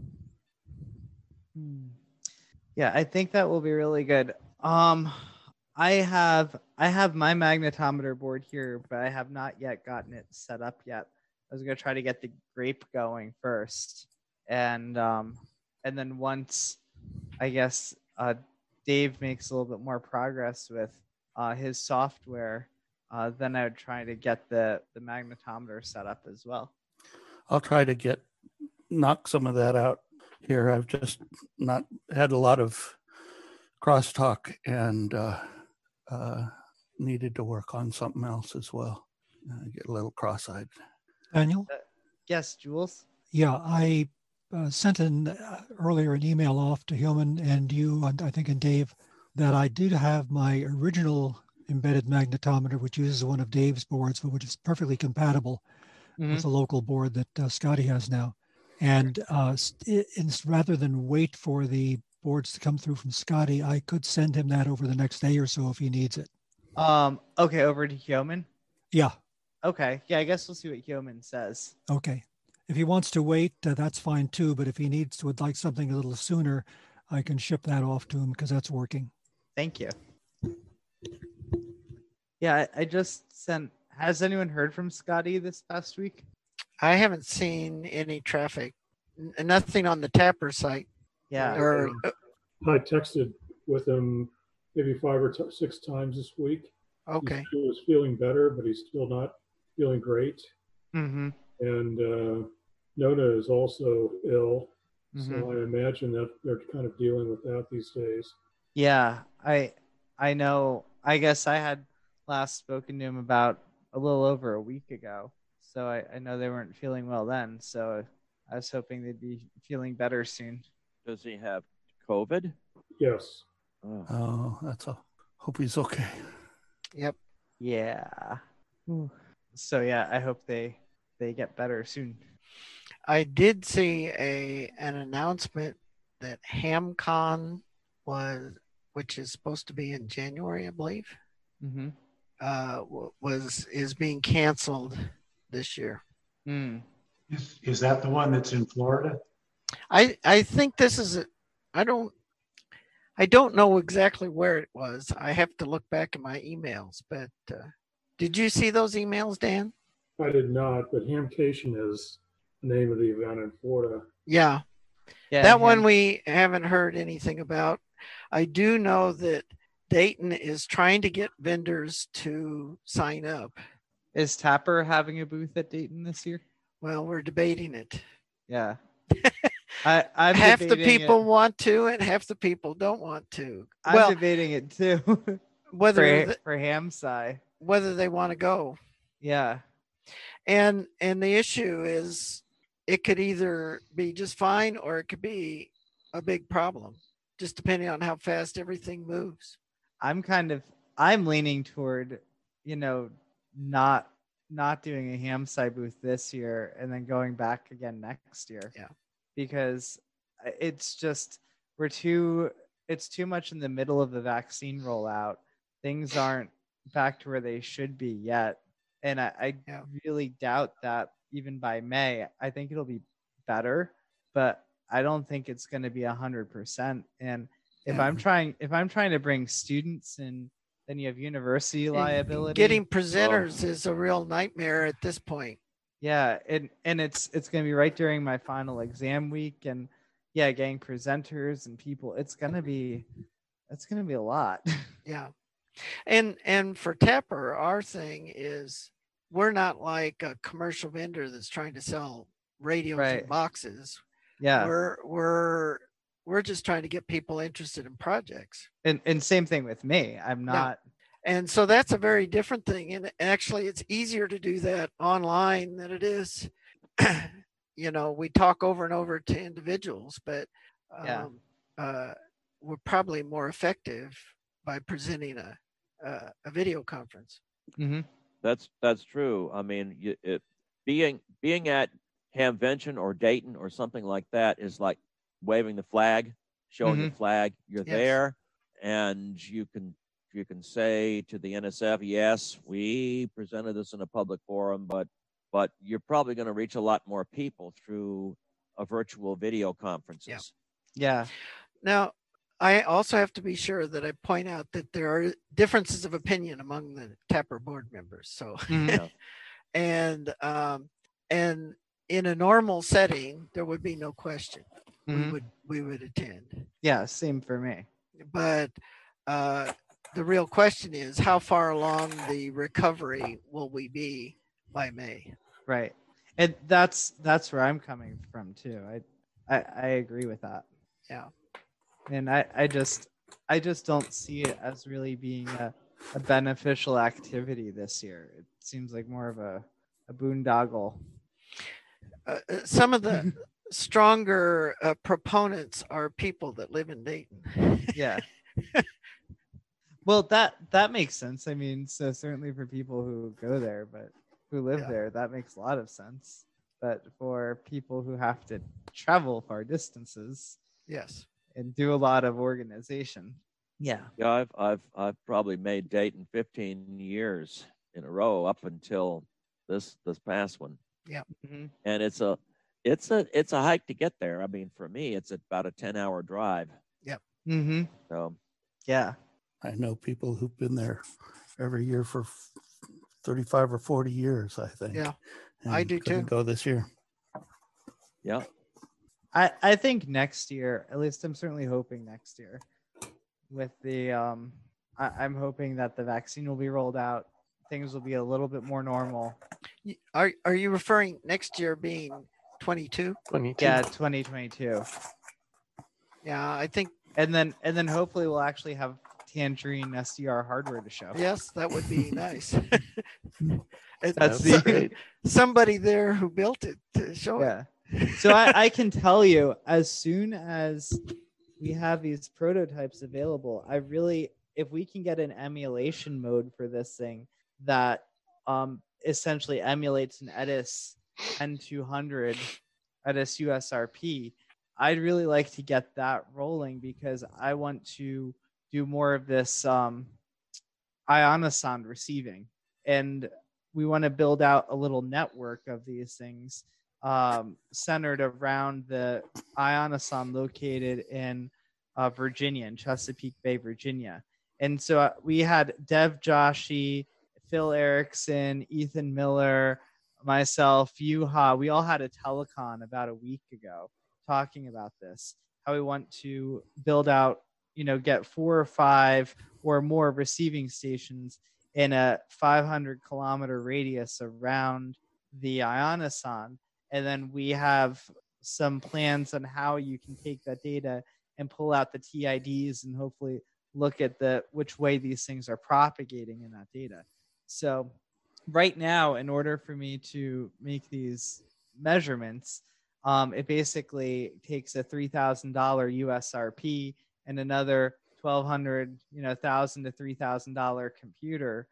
Hmm. Yeah, I think that will be really good. Um, I have I have my magnetometer board here, but I have not yet gotten it set up yet. I was gonna try to get the grape going first, and um, and then once I guess uh, Dave makes a little bit more progress with uh, his software, uh, then I would try to get the the magnetometer set up as well. I'll try to get knock some of that out here. I've just not had a lot of crosstalk and uh, uh, needed to work on something else as well. I get a little cross-eyed. Daniel? Uh, yes, Jules? Yeah, I uh, sent an uh, earlier an email off to Hillman and you, and I think, and Dave, that I did have my original embedded magnetometer, which uses one of Dave's boards, but which is perfectly compatible mm-hmm. with the local board that uh, Scotty has now. And uh, it, it's, rather than wait for the boards to come through from Scotty, I could send him that over the next day or so if he needs it. Um. Okay, over to Hyomin? Yeah. Okay. Yeah, I guess we'll see what Hyomin says. Okay. If he wants to wait, uh, that's fine too. But if he needs to, would like something a little sooner, I can ship that off to him because that's working. Thank you. Yeah, I, I just sent. Has anyone heard from Scotty this past week? I haven't seen any traffic. N- nothing on the Tapper site. Yeah. Or um, I texted with him maybe five or t- six times this week. Okay. He was feeling better, but he's still not feeling great. Mm-hmm. And uh, Nona is also ill. Mm-hmm. So I imagine that they're kind of dealing with that these days. Yeah, I I know. I guess I had last spoken to him about a little over a week ago. So I, I know they weren't feeling well then. So I was hoping they'd be feeling better soon. Does he have COVID? Yes. Oh, oh that's a. Hope he's okay. Yep. Yeah. So yeah, I hope they they get better soon. I did see a an announcement that HamCon was, which is supposed to be in January, I believe, mm-hmm. uh, was is being canceled this year. Mm. Is is that the one that's in Florida? I I think this is a, I don't I don't know exactly where it was. I have to look back at my emails. But uh, did you see those emails, Dan? I did not, but Hamcation is the name of the event in Florida. Yeah. Yeah, that Ham- one we haven't heard anything about. I do know that Dayton is trying to get vendors to sign up. Is Tapper having a booth at Dayton this year? Well, we're debating it. Yeah. I, I'm half the people it. want to and half the people don't want to. I'm well, debating it too. whether for, the, for Hamsci. Whether they want to go. Yeah. And and the issue is it could either be just fine or it could be a big problem, just depending on how fast everything moves. I'm kind of I'm leaning toward, you know, not not doing a Hamsci booth this year and then going back again next year. Yeah. Because it's just we're too it's too much in the middle of the vaccine rollout. Things aren't back to where they should be yet. And I, I yeah. really doubt that even by May. I think it'll be better, but I don't think it's going to be a hundred percent. And if yeah. I'm trying, if I'm trying to bring students in, then you have university liability. Getting presenters oh. is a real nightmare at this point. Yeah, and and it's it's going to be right during my final exam week, and yeah, getting presenters and people. It's going to be, it's going to be a lot. Yeah, and and for Tapper, our thing is we're not like a commercial vendor that's trying to sell radios right. and boxes. Yeah, we're we're we're just trying to get people interested in projects. And and same thing with me. I'm not. Yeah. And so that's a very different thing. And actually, it's easier to do that online than it is. You know, we talk over and over to individuals, but um, yeah. uh, we're probably more effective by presenting a a, a video conference. Mm-hmm. That's that's true. I mean, you, it, being being at Hamvention or Dayton or something like that is like waving the flag, showing Mhm. the flag. You're Yes. there, and you can you can say to the N S F, yes, we presented this in a public forum, but but you're probably going to reach a lot more people through a virtual video conferences. Yeah. Now, I also have to be sure that I point out that there are differences of opinion among the TAPR board members. So, Mhm. Yeah. and um, and in a normal setting, there would be no question. We Mhm. would we would attend. Yeah, same for me. But uh, the real question is, how far along the recovery will we be by May? Right. And that's that's where I'm coming from too. I I, I agree with that. Yeah. And I, I just I just don't see it as really being a, a beneficial activity this year. It seems like more of a, a boondoggle. Uh, uh, some of the stronger uh, proponents are people that live in Dayton. Yeah. Well, that that makes sense. I mean, so certainly for people who go there, but who live Yeah. there, that makes a lot of sense. But for people who have to travel far distances Yes. and do a lot of organization, yeah, Yeah, I've I've I've probably made Dayton fifteen years in a row up until this this past one, Mhm. and it's a it's a it's a hike to get there. I mean, for me, it's about a ten hour drive. Mm-hmm. So Yeah. I know people who've been there every year for f- thirty-five or forty years, I think. Yeah, I and do couldn't too. Go this year. yeah, I, I think next year, at least I'm certainly hoping next year, with the um, I, I'm hoping that the vaccine will be rolled out, things will be a little bit more normal. Y- Are are you referring next year being twenty-two? twenty-two. Yeah, twenty twenty-two, Yeah, I think and then and then hopefully we'll actually have Tangerine S D R hardware to show. yes, that would be nice. It- That's That'd the be great. somebody there who built it to show Yeah. So I, I can tell you, as soon as we have these prototypes available, I really, if we can get an emulation mode for this thing that um, essentially emulates an Edis N two hundred, Edis U S R P, I'd really like to get that rolling because I want to do more of this um, Ionosonde receiving. And we want to build out a little network of these things um, centered around the Ionosonde located in uh, Virginia, in Chesapeake Bay, Virginia. And so uh, we had Dev Joshi, Phil Erickson, Ethan Miller, myself, Yuha. We all had a telecon about a week ago talking about this, how we want to build out, you know, get four or five or more receiving stations in a five hundred kilometer radius around the Ionosonde. And then we have some plans on how you can take that data and pull out the T I Ds and hopefully look at the which way these things are propagating in that data. So right now, in order for me to make these measurements, um, it basically takes a three thousand dollars U S R P and another twelve hundred, you know, thousand to three thousand dollar computer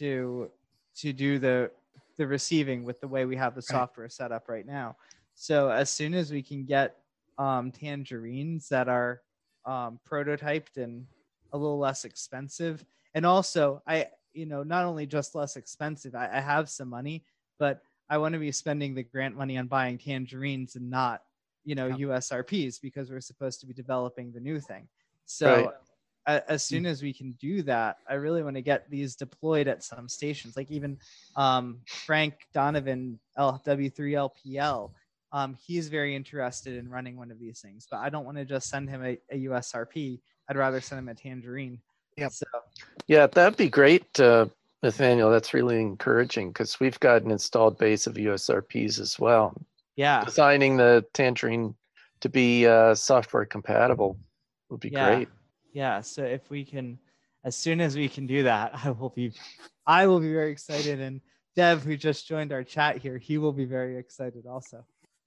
to to do the the receiving with the way we have the software set up right now. So as soon as we can get um, tangerines that are um, prototyped and a little less expensive, and also I, you know, not only just less expensive, I, I have some money, but I want to be spending the grant money on buying tangerines and not, you know, Yeah. U S R Ps because we're supposed to be developing the new thing. So Right. a- as soon as we can do that, I really want to get these deployed at some stations, like even um, Frank Donovan, L W three L P L. Um, he's very interested in running one of these things, but I don't want to just send him a, a U S R P. I'd rather send him a tangerine. Yep. So Yeah, that'd be great, uh, Nathaniel. That's really encouraging because we've got an installed base of U S R Ps as well. yeah, Designing the Tangerine to be uh, software compatible would be yeah, great. yeah. So if we can, as soon as we can do that, I will be, I will be very excited. And Dev, who just joined our chat here, he will be very excited also.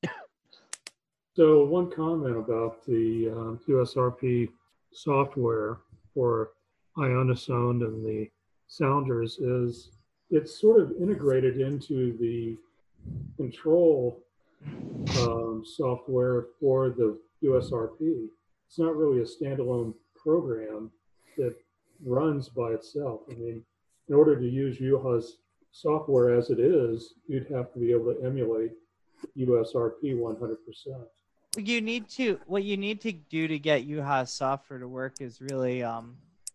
So one comment about the um, U S R P software for Ionosonde and the sounders is it's sort of integrated into the control um, software for the U S R P. It's not really a standalone program that runs by itself. I mean, in order to use U H A's software as it is, you'd have to be able to emulate U S R P one hundred percent. You need to, what you need to do to get U H A's software to work is really um,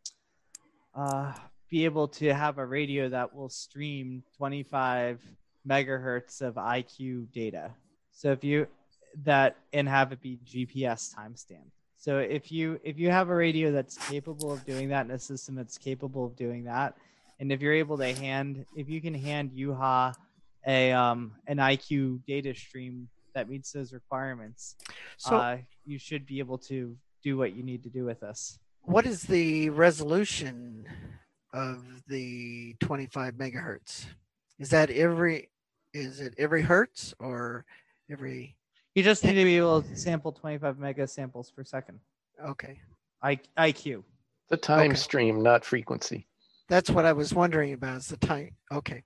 uh, be able to have a radio that will stream twenty-five megahertz of I Q data. So if you, that, and have it be G P S timestamped. So if you, if you have a radio that's capable of doing that and a system that's capable of doing that, and if you're able to hand, if you can hand U H A a, um, an I Q data stream that meets those requirements, So- uh, you should be able to do what you need to do with this. What is the resolution of the twenty-five megahertz? Is that every, is it every hertz or every? You just need to be able to sample twenty-five mega samples per second. Okay. I, IQ. The time Okay. stream, not frequency. That's what I was wondering about, is the time. Okay.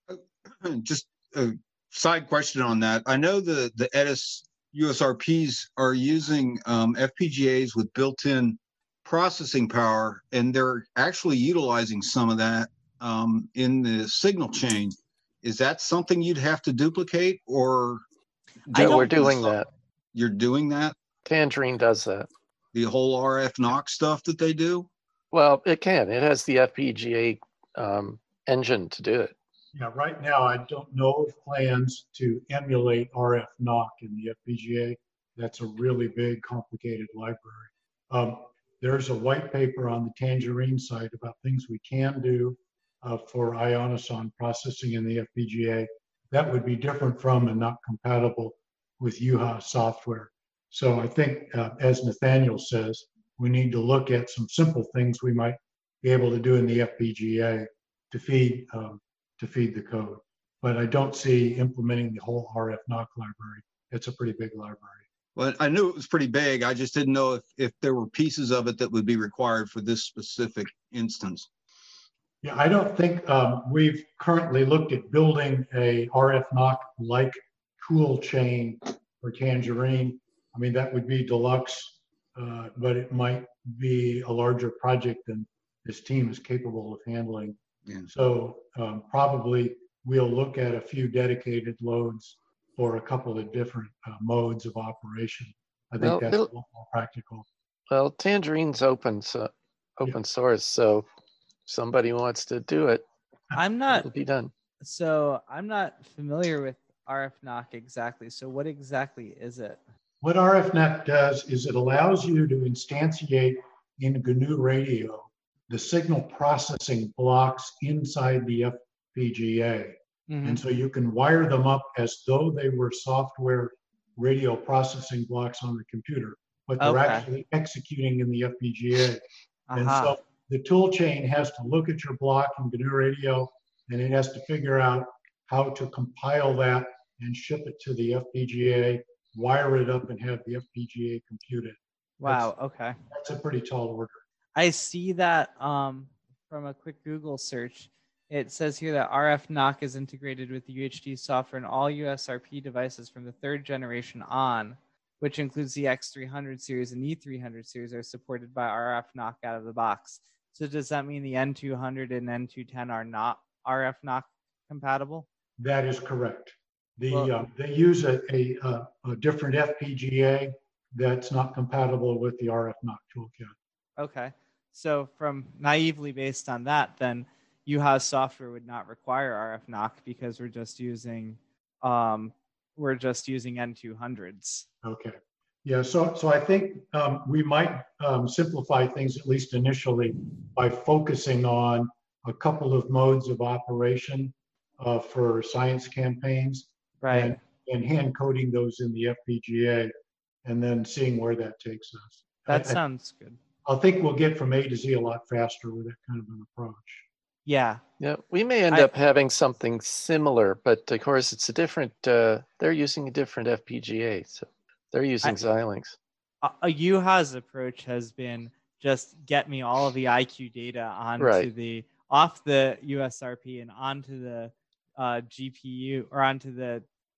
Just a side question on that. I know the the E D I S U S R Ps are using um, F P G As with built-in processing power, and they're actually utilizing some of that um, in the signal chain. Is that something you'd have to duplicate, or No, we're doing that. You're doing that? Tangerine does that. The whole R F N O C stuff that they do? Well, it can. It has the F P G A um, engine to do it. Yeah, right now I don't know of plans to emulate R F N O C in the F P G A. That's a really big, complicated library. Um, there's a white paper on the Tangerine site about things we can do uh, for Ionoson processing in the F P G A. That would be different from and not compatible with U H A software. So I think, uh, as Nathaniel says, we need to look at some simple things we might be able to do in the F P G A to feed um, to feed the code. But I don't see implementing the whole R F N O C library. It's a pretty big library. Well, I knew it was pretty big. I just didn't know if, if there were pieces of it that would be required for this specific instance. Yeah, I don't think um, we've currently looked at building a R F N O C-like tool chain for Tangerine. I mean, that would be deluxe, uh, but it might be a larger project than this team is capable of handling. Yeah. So um, probably we'll look at a few dedicated loads for a couple of different uh, modes of operation. I think Well, that's a it'll- little more practical. Well, Tangerine's open, so open source. So if somebody wants to do it, I'm not, it'll be done. so I'm not familiar with R F N O C exactly. So what exactly is it? What R F N O C does is it allows you to instantiate in G N U Radio the signal processing blocks inside the F P G A. Mhm. And so you can wire them up as though they were software radio processing blocks on the computer, but they're Okay. actually executing in the F P G A. And Aha. so the tool chain has to look at your block in G N U Radio, and it has to figure out how to compile that and ship it to the F P G A, wire it up, and have the F P G A compute it. Wow. Okay. That's a pretty tall order. I see that um, from a quick Google search. It says here that R F N O C is integrated with the U H D software in all U S R P devices from the third generation on, which includes the X three hundred series and E three hundred series are supported by R F N O C out of the box. So does that mean the N two hundred and N two ten are not R F N O C compatible? That is correct. The, Well- uh, they use a, a, uh, a different F P G A that's not compatible with the R F N O C toolkit. Okay. So from naively based on that, then U H A's software would not require R F N O C because we're just using um, we're just using N two hundreds. Okay. Yeah, so, so I think um, we might um, simplify things, at least initially, by focusing on a couple of modes of operation uh, for science campaigns. Right. And, and hand coding those in the F P G A and then seeing where that takes us. That I- I- sounds good. I think we'll get from A to Z a lot faster with that kind of an approach. Yeah. Yeah, we may end I- up having something similar, but of course it's a different, uh, they're using a different F P G A. So they're using I- Xilinx. A, a U H A's approach has been just get me all of the I Q data onto Right. the off the U S R P and onto the uh, G P U or onto the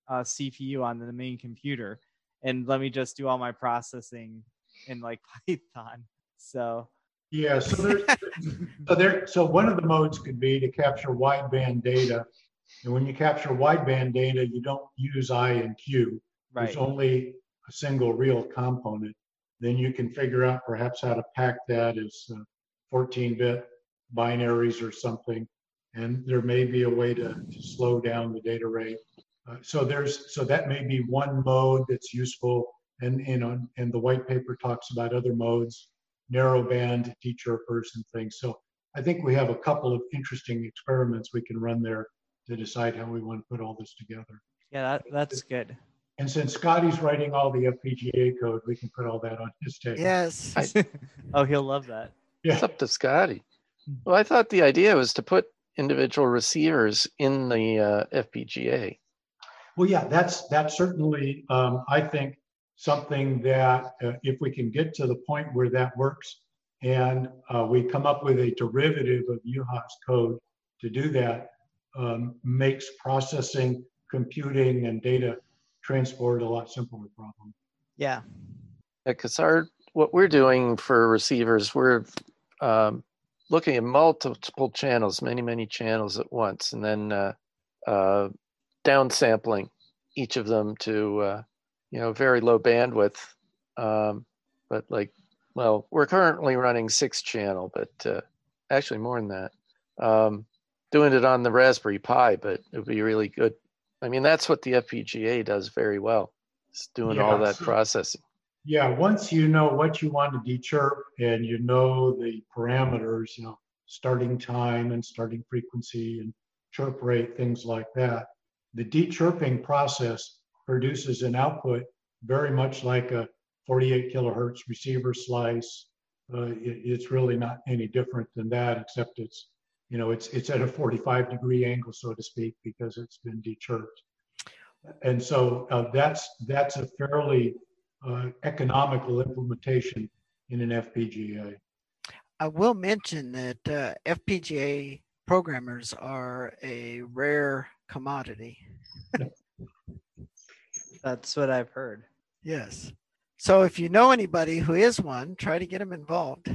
uh, C P U on the main computer, and let me just do all my processing in like Python. So Yeah, so there's so there so one of the modes could be to capture wideband data. And when you capture wideband data, you don't use I and Q. right. There's only a single real component. Then you can figure out perhaps how to pack that as fourteen bit binaries or something. And there may be a way to, to slow down the data rate. Uh, so there's so that may be one mode that's useful. And you know, and the white paper talks about other modes, narrowband dechirpers and things. So I think we have a couple of interesting experiments we can run there to decide how we want to put all this together. Yeah, that, that's good. And since Scotty's writing all the F P G A code, we can put all that on his tape. Yes. I, oh, he'll love that. Yeah. It's up to Scotty. Well, I thought the idea was to put individual receivers in the uh, F P G A. Well, yeah, that's that's certainly, um, I think, something that uh, if we can get to the point where that works and uh, we come up with a derivative of U H A's code to do that, um, makes processing, computing, and data transport a lot simpler problem. Yeah. Because our what we're doing for receivers, we're um, looking at multiple channels, many, many channels at once, and then uh, uh, downsampling each of them to, uh, you know, very low bandwidth. Um, but like, well, we're currently running six channel, but uh, actually more than that. Um, doing it on the Raspberry Pi, but it would be really good. I mean, that's what the F P G A does very well. It's doing Yeah, all that so- processing. Yeah, once you know what you want to dechirp and you know the parameters, you know, starting time and starting frequency and chirp rate, things like that, the dechirping process produces an output very much like a forty-eight kilohertz receiver slice. Uh, it, it's really not any different than that, except it's, you know, it's it's at a forty-five degree angle, so to speak, because it's been dechirped. And so uh, that's that's a fairly uh, economical implementation in an F P G A. I will mention that uh, F P G A programmers are a rare commodity. That's what I've heard. Yes. So if you know anybody who is one, try to get them involved.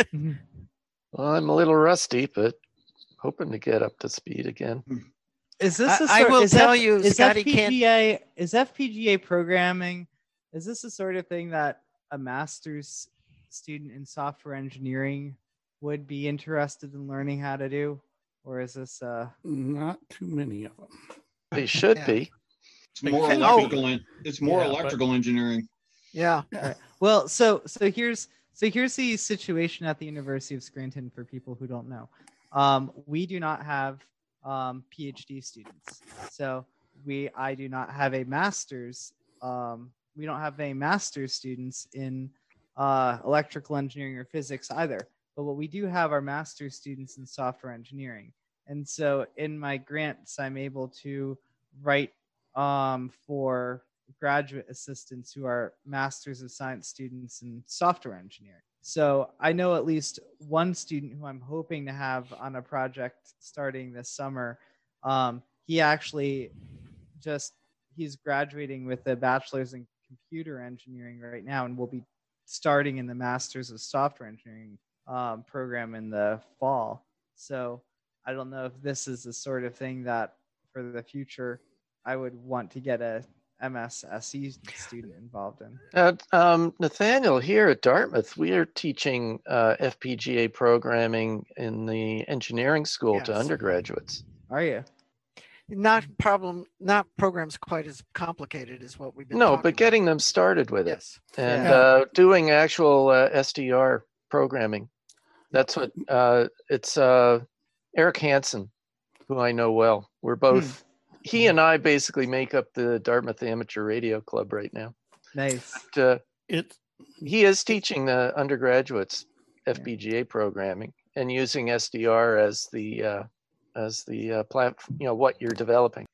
Well, I'm a little rusty, but hoping to get up to speed again. Is this? I- A I sort, will is tell F, you, is Scotty can't- F P G A is F P G A programming? Is this the sort of thing that a master's student in software engineering would be interested in learning how to do, or is this? Uh... Not too many of them. They should Yeah. be. It's more Oh. electrical. En- it's more Yeah, but- electrical engineering. Yeah. Right. Well, so so here's so here's the situation at the University of Scranton for people who don't know. Um, we do not have um, PhD students, so we I do not have a master's. Um, we don't have any master's students in uh, electrical engineering or physics either. But what we do have are master's students in software engineering, and so in my grants, I'm able to write um, for graduate assistants who are masters of science students in software engineering. So I know at least one student who I'm hoping to have on a project starting this summer. Um, he actually just, he's graduating with a bachelor's in computer engineering right now and will be starting in the master's of software engineering um, program in the fall. So I don't know if this is the sort of thing that for the future I would want to get a M S S E student involved in. Uh, um, Nathaniel, here at Dartmouth, we are teaching uh, F P G A programming in the engineering school to Yes. undergraduates. Are you? Not problem, not programs quite as complicated as what we've been No, talking but getting them started with about. it Yes. and Yeah. uh, doing actual uh, S D R programming. That's what uh, it's uh, Eric Hansen, who I know well. We're both, he and I basically make up the Dartmouth Amateur Radio Club right now. Nice. But, uh, It's he is teaching the undergraduates F P G A programming and using S D R as the uh, as the uh, platform, you know, what you're developing.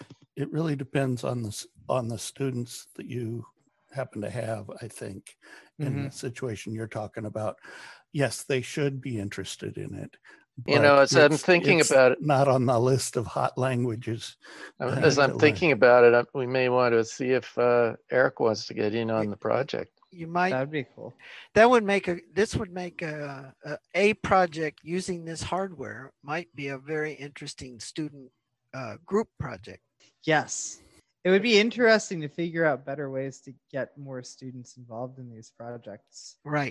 it really depends on the s- on the students that you happen to have. I think in Mhm. the situation you're talking about, yes, they should be interested in it, You know, but as I'm it's- thinking it's about it, not on the list of hot languages. uh, uh, as I'm to learn. thinking about it, uh, we may want to see if uh, Eric wants to get in on the project. You might, That'd be cool. that would make a, this would make a, a, a project using this hardware might be a very interesting student uh, group project. Yes. It would be interesting to figure out better ways to get more students involved in these projects. Right.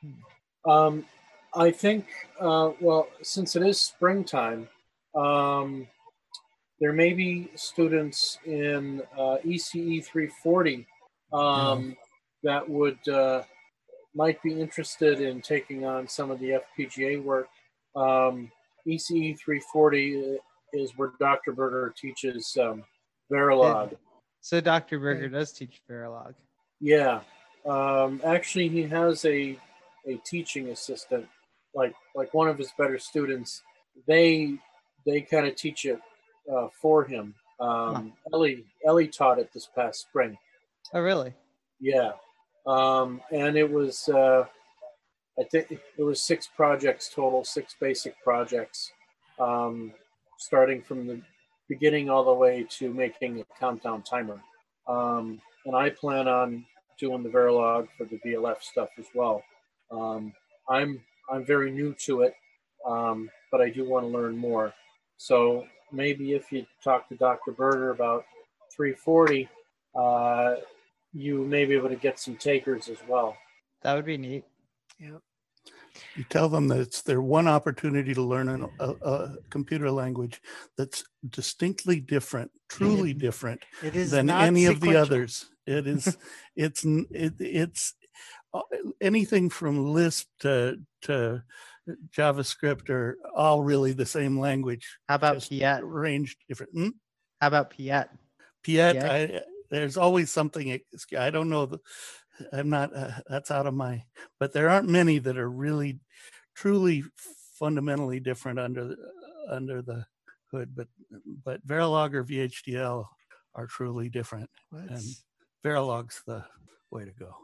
Um, I think, uh, well, since it is springtime, um, there may be students in uh, E C E three forty um, that would uh, might be interested in taking on some of the F P G A work. Um, E C E three forty is where Doctor Berger teaches um, Verilog. So Doctor Berger does teach Verilog. Yeah, um, actually, he has a a teaching assistant, like like one of his better students. They they kind of teach it uh, for him. Um, Ellie Ellie taught it this past spring. Oh, really? Yeah, um, and it was uh, I think it was six projects total, six basic projects, um, starting from the beginning all the way to making a countdown timer. Um, and I plan on doing the Verilog for the V L F stuff as well. Um, I'm I'm very new to it, um, but I do want to learn more. So maybe if you talk to Doctor Berger about three forty, uh, you may be able to get some takers as well. That would be neat. Yeah. You tell them that it's their one opportunity to learn an, a, a computer language that's distinctly different, truly different It is than not any of the sequential. others. It is, it's, n- it, it's uh, anything from Lisp to, to JavaScript are all really the same language. How about just Piet? Arranged different. Hmm? How about Piet? Piet, Yeah. I, there's always something. I don't know. The, I'm not. Uh, that's out of my. But there aren't many that are really, truly, fundamentally different under the under the hood. But but Verilog or V H D L are truly different, and Let's- Verilog's the way to go.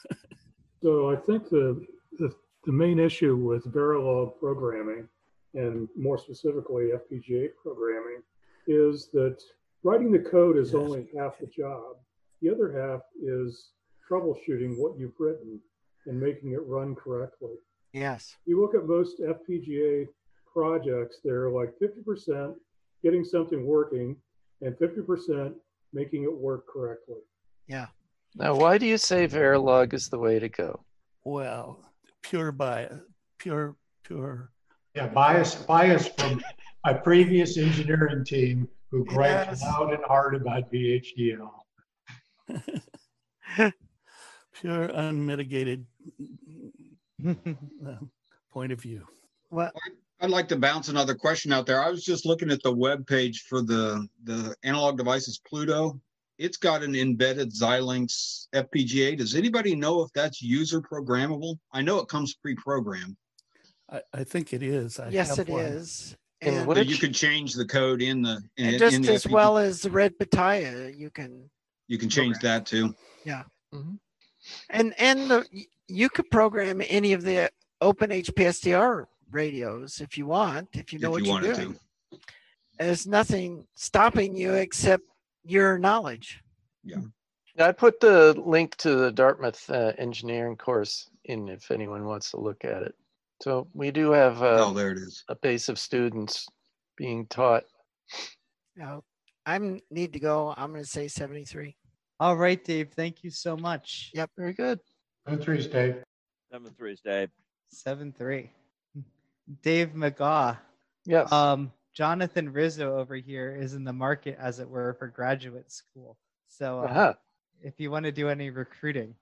So I think the, the, the main issue with Verilog programming, and more specifically F P G A programming, is that writing the code is Yes. only half the job. The other half is troubleshooting what you've written and making it run correctly. Yes. You look at most F P G A projects, they're like fifty percent getting something working and fifty percent making it work correctly. Yeah. Now, why do you say Verilog is the way to go? Well, pure bias, pure pure. Yeah, bias, bias from my previous engineering team who griped Yes. loud and hard about V H D L. Pure unmitigated uh, point of view. Well, I'd like to bounce another question out there. I was just looking at the web page for the, the Analog Devices Pluto. It's got an embedded Xilinx F P G A. Does anybody know if that's user programmable? I know it comes pre-programmed. I, I think it is. I yes, have it one. is. And And, what- So you could change the code in the in, and in just the as F P G A. well as the Red Battaya, you can You can change that too. and and the, you could program any of the open H P S D R radios if you want, if you know If what you you're wanted doing. to. There's nothing stopping you except your knowledge. I put the link to the Dartmouth uh, engineering course in if anyone wants to look at it. So we do have uh, Oh, there it is. a base of students being taught. Now, I need to go. I'm going to say seventy-three. All right, Dave. Thank you so much. Yep. Very good. Good threes, Dave. Seven threes, Dave. Seven three. Dave McGaw. Yes. Um, Jonathan Rizzo over here is in the market, as it were, for graduate school. So uh, Uh-huh. if you want to do any recruiting,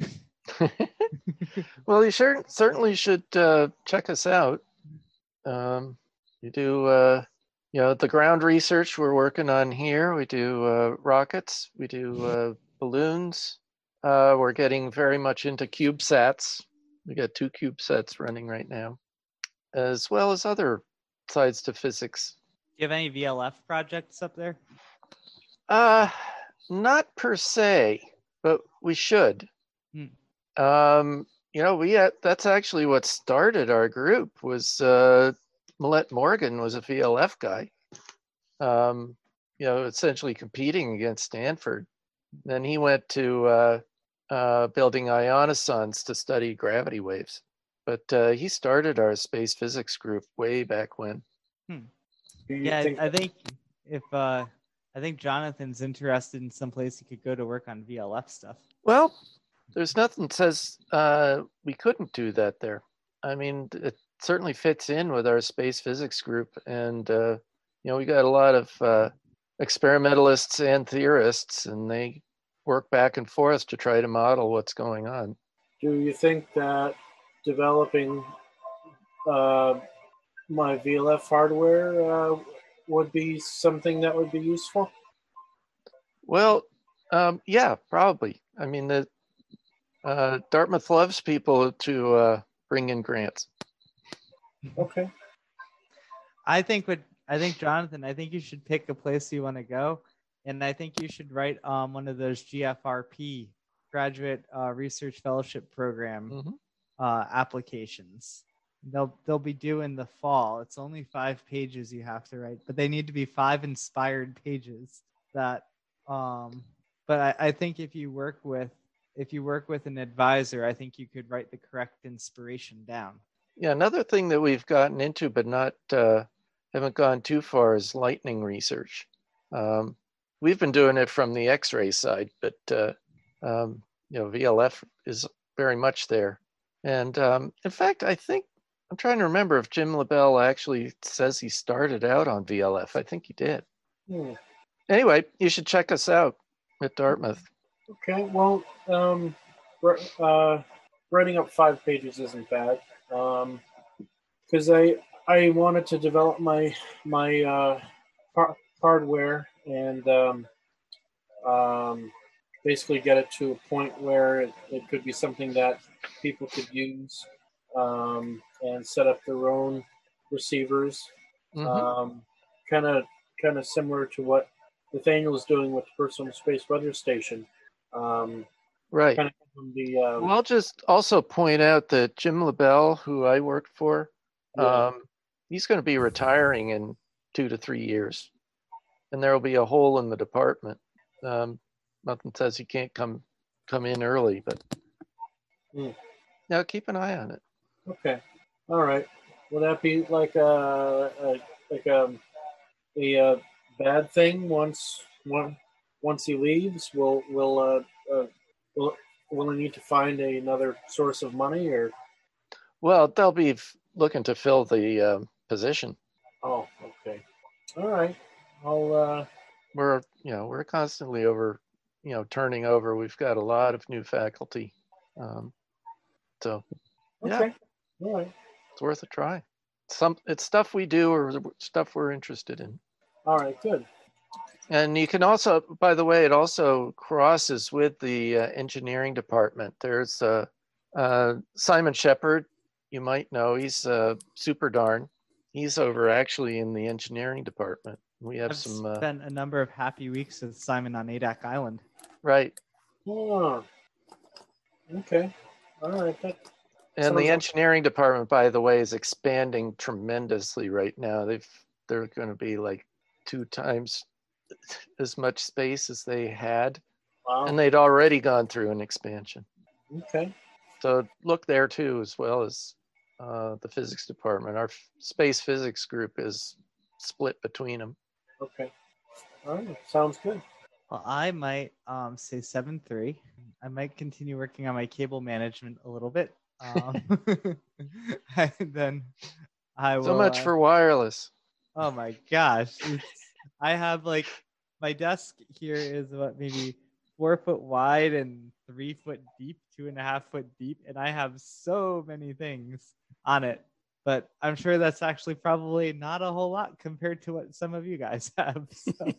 Well, you sure, certainly should uh, check us out. Um, you do, uh, you know, the ground research we're working on here. We do uh, rockets. We do uh, balloons. Uh, we're getting very much into CubeSats. We got two CubeSats running right now, as well as other sides to physics. do you have any V L F projects up there? Uh, not per se, but we should. Hmm. Um, you know, we had, that's actually what started our group was uh, Millette Morgan was a V L F guy, um, you know, essentially competing against Stanford. Then he went to uh, uh, building ionosons to study gravity waves. But uh, he started our space physics group way back when. Hmm. Do you Yeah, think I, I think if uh, I think Jonathan's interested in some place he could go to work on V L F stuff. Well, there's nothing that says uh, we couldn't do that there. I mean, it certainly fits in with our space physics group. And, uh, you know, we got a lot of uh, experimentalists and theorists, and they work back and forth to try to model what's going on. do you think that developing uh, my V L F hardware uh, would be something that would be useful? Well, um, yeah, probably. I mean, the uh, Dartmouth loves people to uh, bring in grants. Okay. I think what I think, Jonathan, I think you should pick a place you want to go, and I think you should write um, one of those G F R P, Graduate uh, Research Fellowship Program Mm-hmm. uh, applications. They'll they'll be due in the fall. It's only five pages you have to write, but they need to be five inspired pages. That, um, but I, I think if you work with if you work with an advisor, I think you could write the correct inspiration down. Yeah, another thing that we've gotten into, but not uh, haven't gone too far, is lightning research. Um, we've been doing it from the X-ray side, but uh, um, you know, V L F is very much there. And um, in fact, I think I'm trying to remember if Jim LaBelle actually says he started out on V L F. I think he did. Hmm. Anyway, you should check us out at Dartmouth. Okay. Well, um, wr- uh, writing up five pages isn't bad. Um, because I I wanted to develop my my uh, har- hardware and um, um, basically get it to a point where it, it could be something that people could use um, and set up their own receivers. Mhm. Um, kind of kind of similar to what Nathaniel is doing with the Personal Space Weather Station. Um, Right. kind of from the um, Well, I'll just also point out that Jim LaBelle, who I worked for, Yeah. um, he's going to be retiring in two to three years, and there will be a hole in the department. Um, nothing says he can't come come in early, but Hmm. now keep an eye on it. Okay. All right. Will that be like a, a like a a, uh bad thing once one once he leaves? Will will uh, uh will will he need to find another source of money or? Well, they'll be f- looking to fill the uh, position. Oh, okay. All right. I'll uh. We're you know we're constantly over you know turning over. We've got a lot of new faculty, um, so yeah, Okay. All right. it's worth a try. Some it's stuff we do or stuff we're interested in. All right. Good. And you can also, by the way, it also crosses with the uh, engineering department. There's uh, uh, Simon Shepard, you might know, he's uh, super darn. He's over actually in the engineering department. We have I've some, uh, spent a number of happy weeks with Simon on Adak Island. right. Oh. Okay. All right. That And sounds the like- engineering department, by the way, is expanding tremendously right now. They've, they're going to be like two times as much space as they had. Wow. And they'd already gone through an expansion. Okay. So look there too, as well as uh, the physics department. Our f- space physics group is split between them. Okay. All right. Sounds good. Well, I might um, say seven three. I might continue working on my cable management a little bit. Um, and then I will. So much uh, for wireless. Oh my gosh. It's, I have like my desk here is what maybe four foot wide and three foot deep, two and a half foot deep, and I have so many things on it. But I'm sure that's actually probably not a whole lot compared to what some of you guys have. So.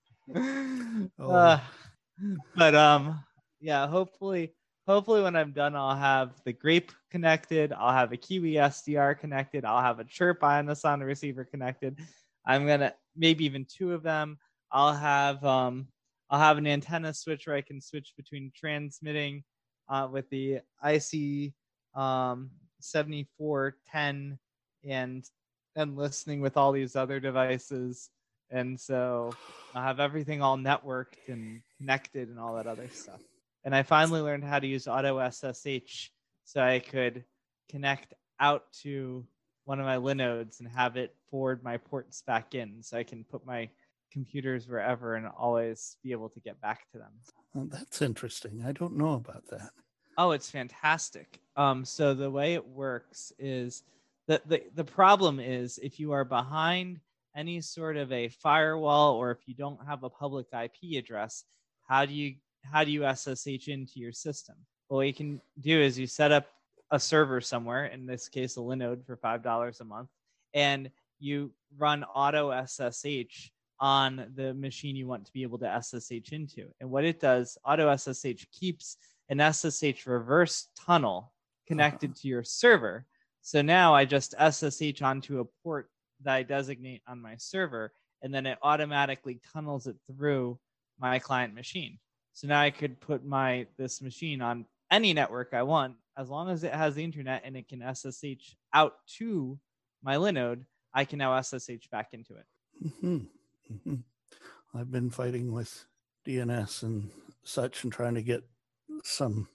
Oh. Uh, but um, yeah, hopefully, hopefully when I'm done, I'll have the Grape connected. I'll have a Kiwi S D R connected. I'll have a Chirp Ionoson receiver connected. I'm gonna maybe even two of them. I'll have um, I'll have an antenna switch where I can switch between transmitting uh, with the I C um, seventy-four ten and and listening with all these other devices. And so I have everything all networked and connected and all that other stuff. And I finally learned how to use Auto S S H so I could connect out to one of my Linodes and have it forward my ports back in so I can put my computers wherever and always be able to get back to them. Well, that's interesting. I don't know about that. Oh, it's fantastic. Um, so the way it works is that the, the problem is if you are behind any sort of a firewall, or if you don't have a public I P address, how do you how do you S S H into your system? Well, what you can do is you set up a server somewhere, in this case a Linode for five dollars a month, and you run Auto S S H on the machine you want to be able to S S H into. And what it does, Auto S S H keeps an S S H reverse tunnel connected uh-huh. to your server. So now I just S S H onto a port that I designate on my server, and then it automatically tunnels it through my client machine. So now I could put my this machine on any network I want, as long as it has the internet and it can S S H out to my Linode, I can now S S H back into it. Mm-hmm. Mm-hmm. I've been fighting with D N S and such and trying to get some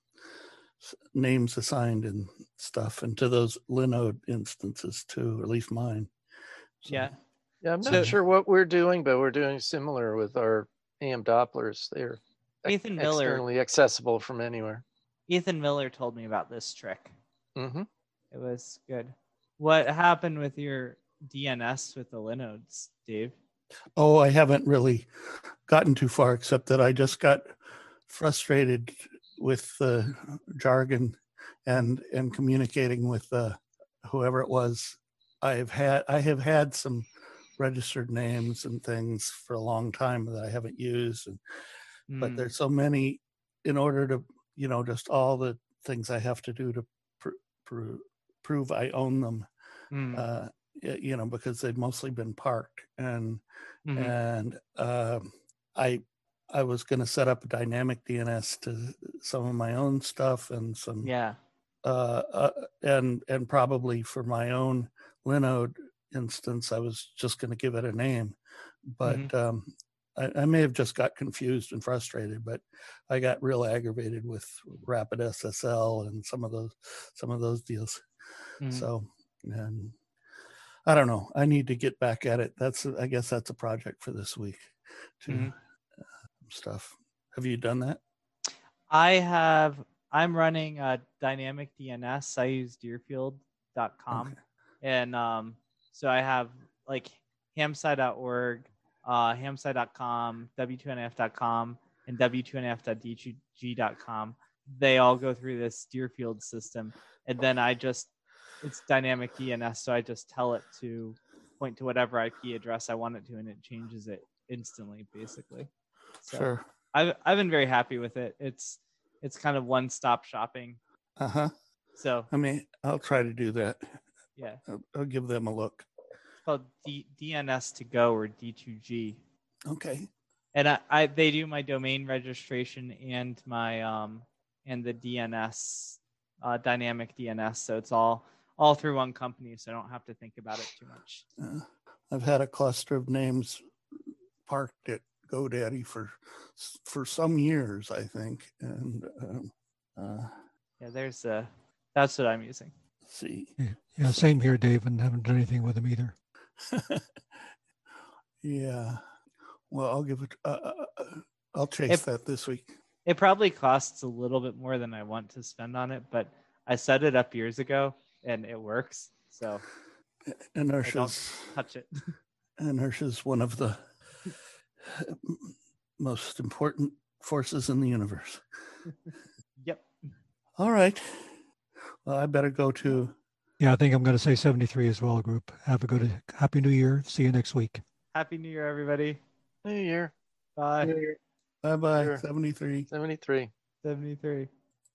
names assigned and stuff into those Linode instances too, or at least mine. So, yeah. Yeah, I'm not So- sure what we're doing, but we're doing similar with our A M Dopplers. They're Ethan Miller- externally accessible from anywhere. Ethan Miller told me about this trick. Mm-hmm. It was good. What happened with your D N S with the Linodes, Dave? Oh, I haven't really gotten too far, except that I just got frustrated with the jargon and and communicating with uh, whoever it was. I've had I have had some registered names and things for a long time that I haven't used, and, mm. but there's so many. In order to, you know, just all the things I have to do to pr- pr- prove I own them, mm. uh, you know, because they've mostly been parked, and mm-hmm. and uh, I I was going to set up a dynamic D N S to some of my own stuff and some yeah, uh, uh, and and probably for my own Linode instance, I was just going to give it a name, but mm-hmm. um, I, I may have just got confused and frustrated. But I got real aggravated with Rapid S S L and some of those some of those deals. Mm-hmm. So and. I don't know. I need to get back at it. That's, I guess that's a project for this week to mm-hmm. uh, stuff. Have you done that? I have, I'm running a dynamic D N S. I use deerfield dot com. Okay. And um, so I have like hamsci dot org, uh, hamsci dot com, w two n f dot com, and w two n f dot d two g dot com. They all go through this Deerfield system. And then I just, it's dynamic D N S, so I just tell it to point to whatever I P address I want it to, and it changes it instantly, basically. So sure. I've I've been very happy with it. It's it's kind of one-stop shopping. Uh huh. So I mean, I'll try to do that. Yeah. I'll, I'll give them a look. It's called D, DNS to go or D two G. Okay. And I, I they do my domain registration and my um and the D N S uh, dynamic D N S, so it's all. all through one company, so I don't have to think about it too much. Uh, I've had a cluster of names parked at GoDaddy for for some years, I think, and um, uh, yeah, there's a. That's what I'm using. Let's see. Yeah, yeah, same here, Dave, and haven't done anything with them either. Yeah, well, I'll give it. Uh, uh, I'll chase it, that this week. It probably costs a little bit more than I want to spend on it, but I set it up years ago. And it works, so inertia's touch it. Inertia's one of the most important forces in the universe. Yep. All right. Well, I better go to. Yeah, I think I'm going to say seventy-three as well, group. Have a good, happy New Year. See you next week. Happy New Year, everybody. New Year. Bye. New Year. Bye bye. seventy-three. seventy-three. seventy-three.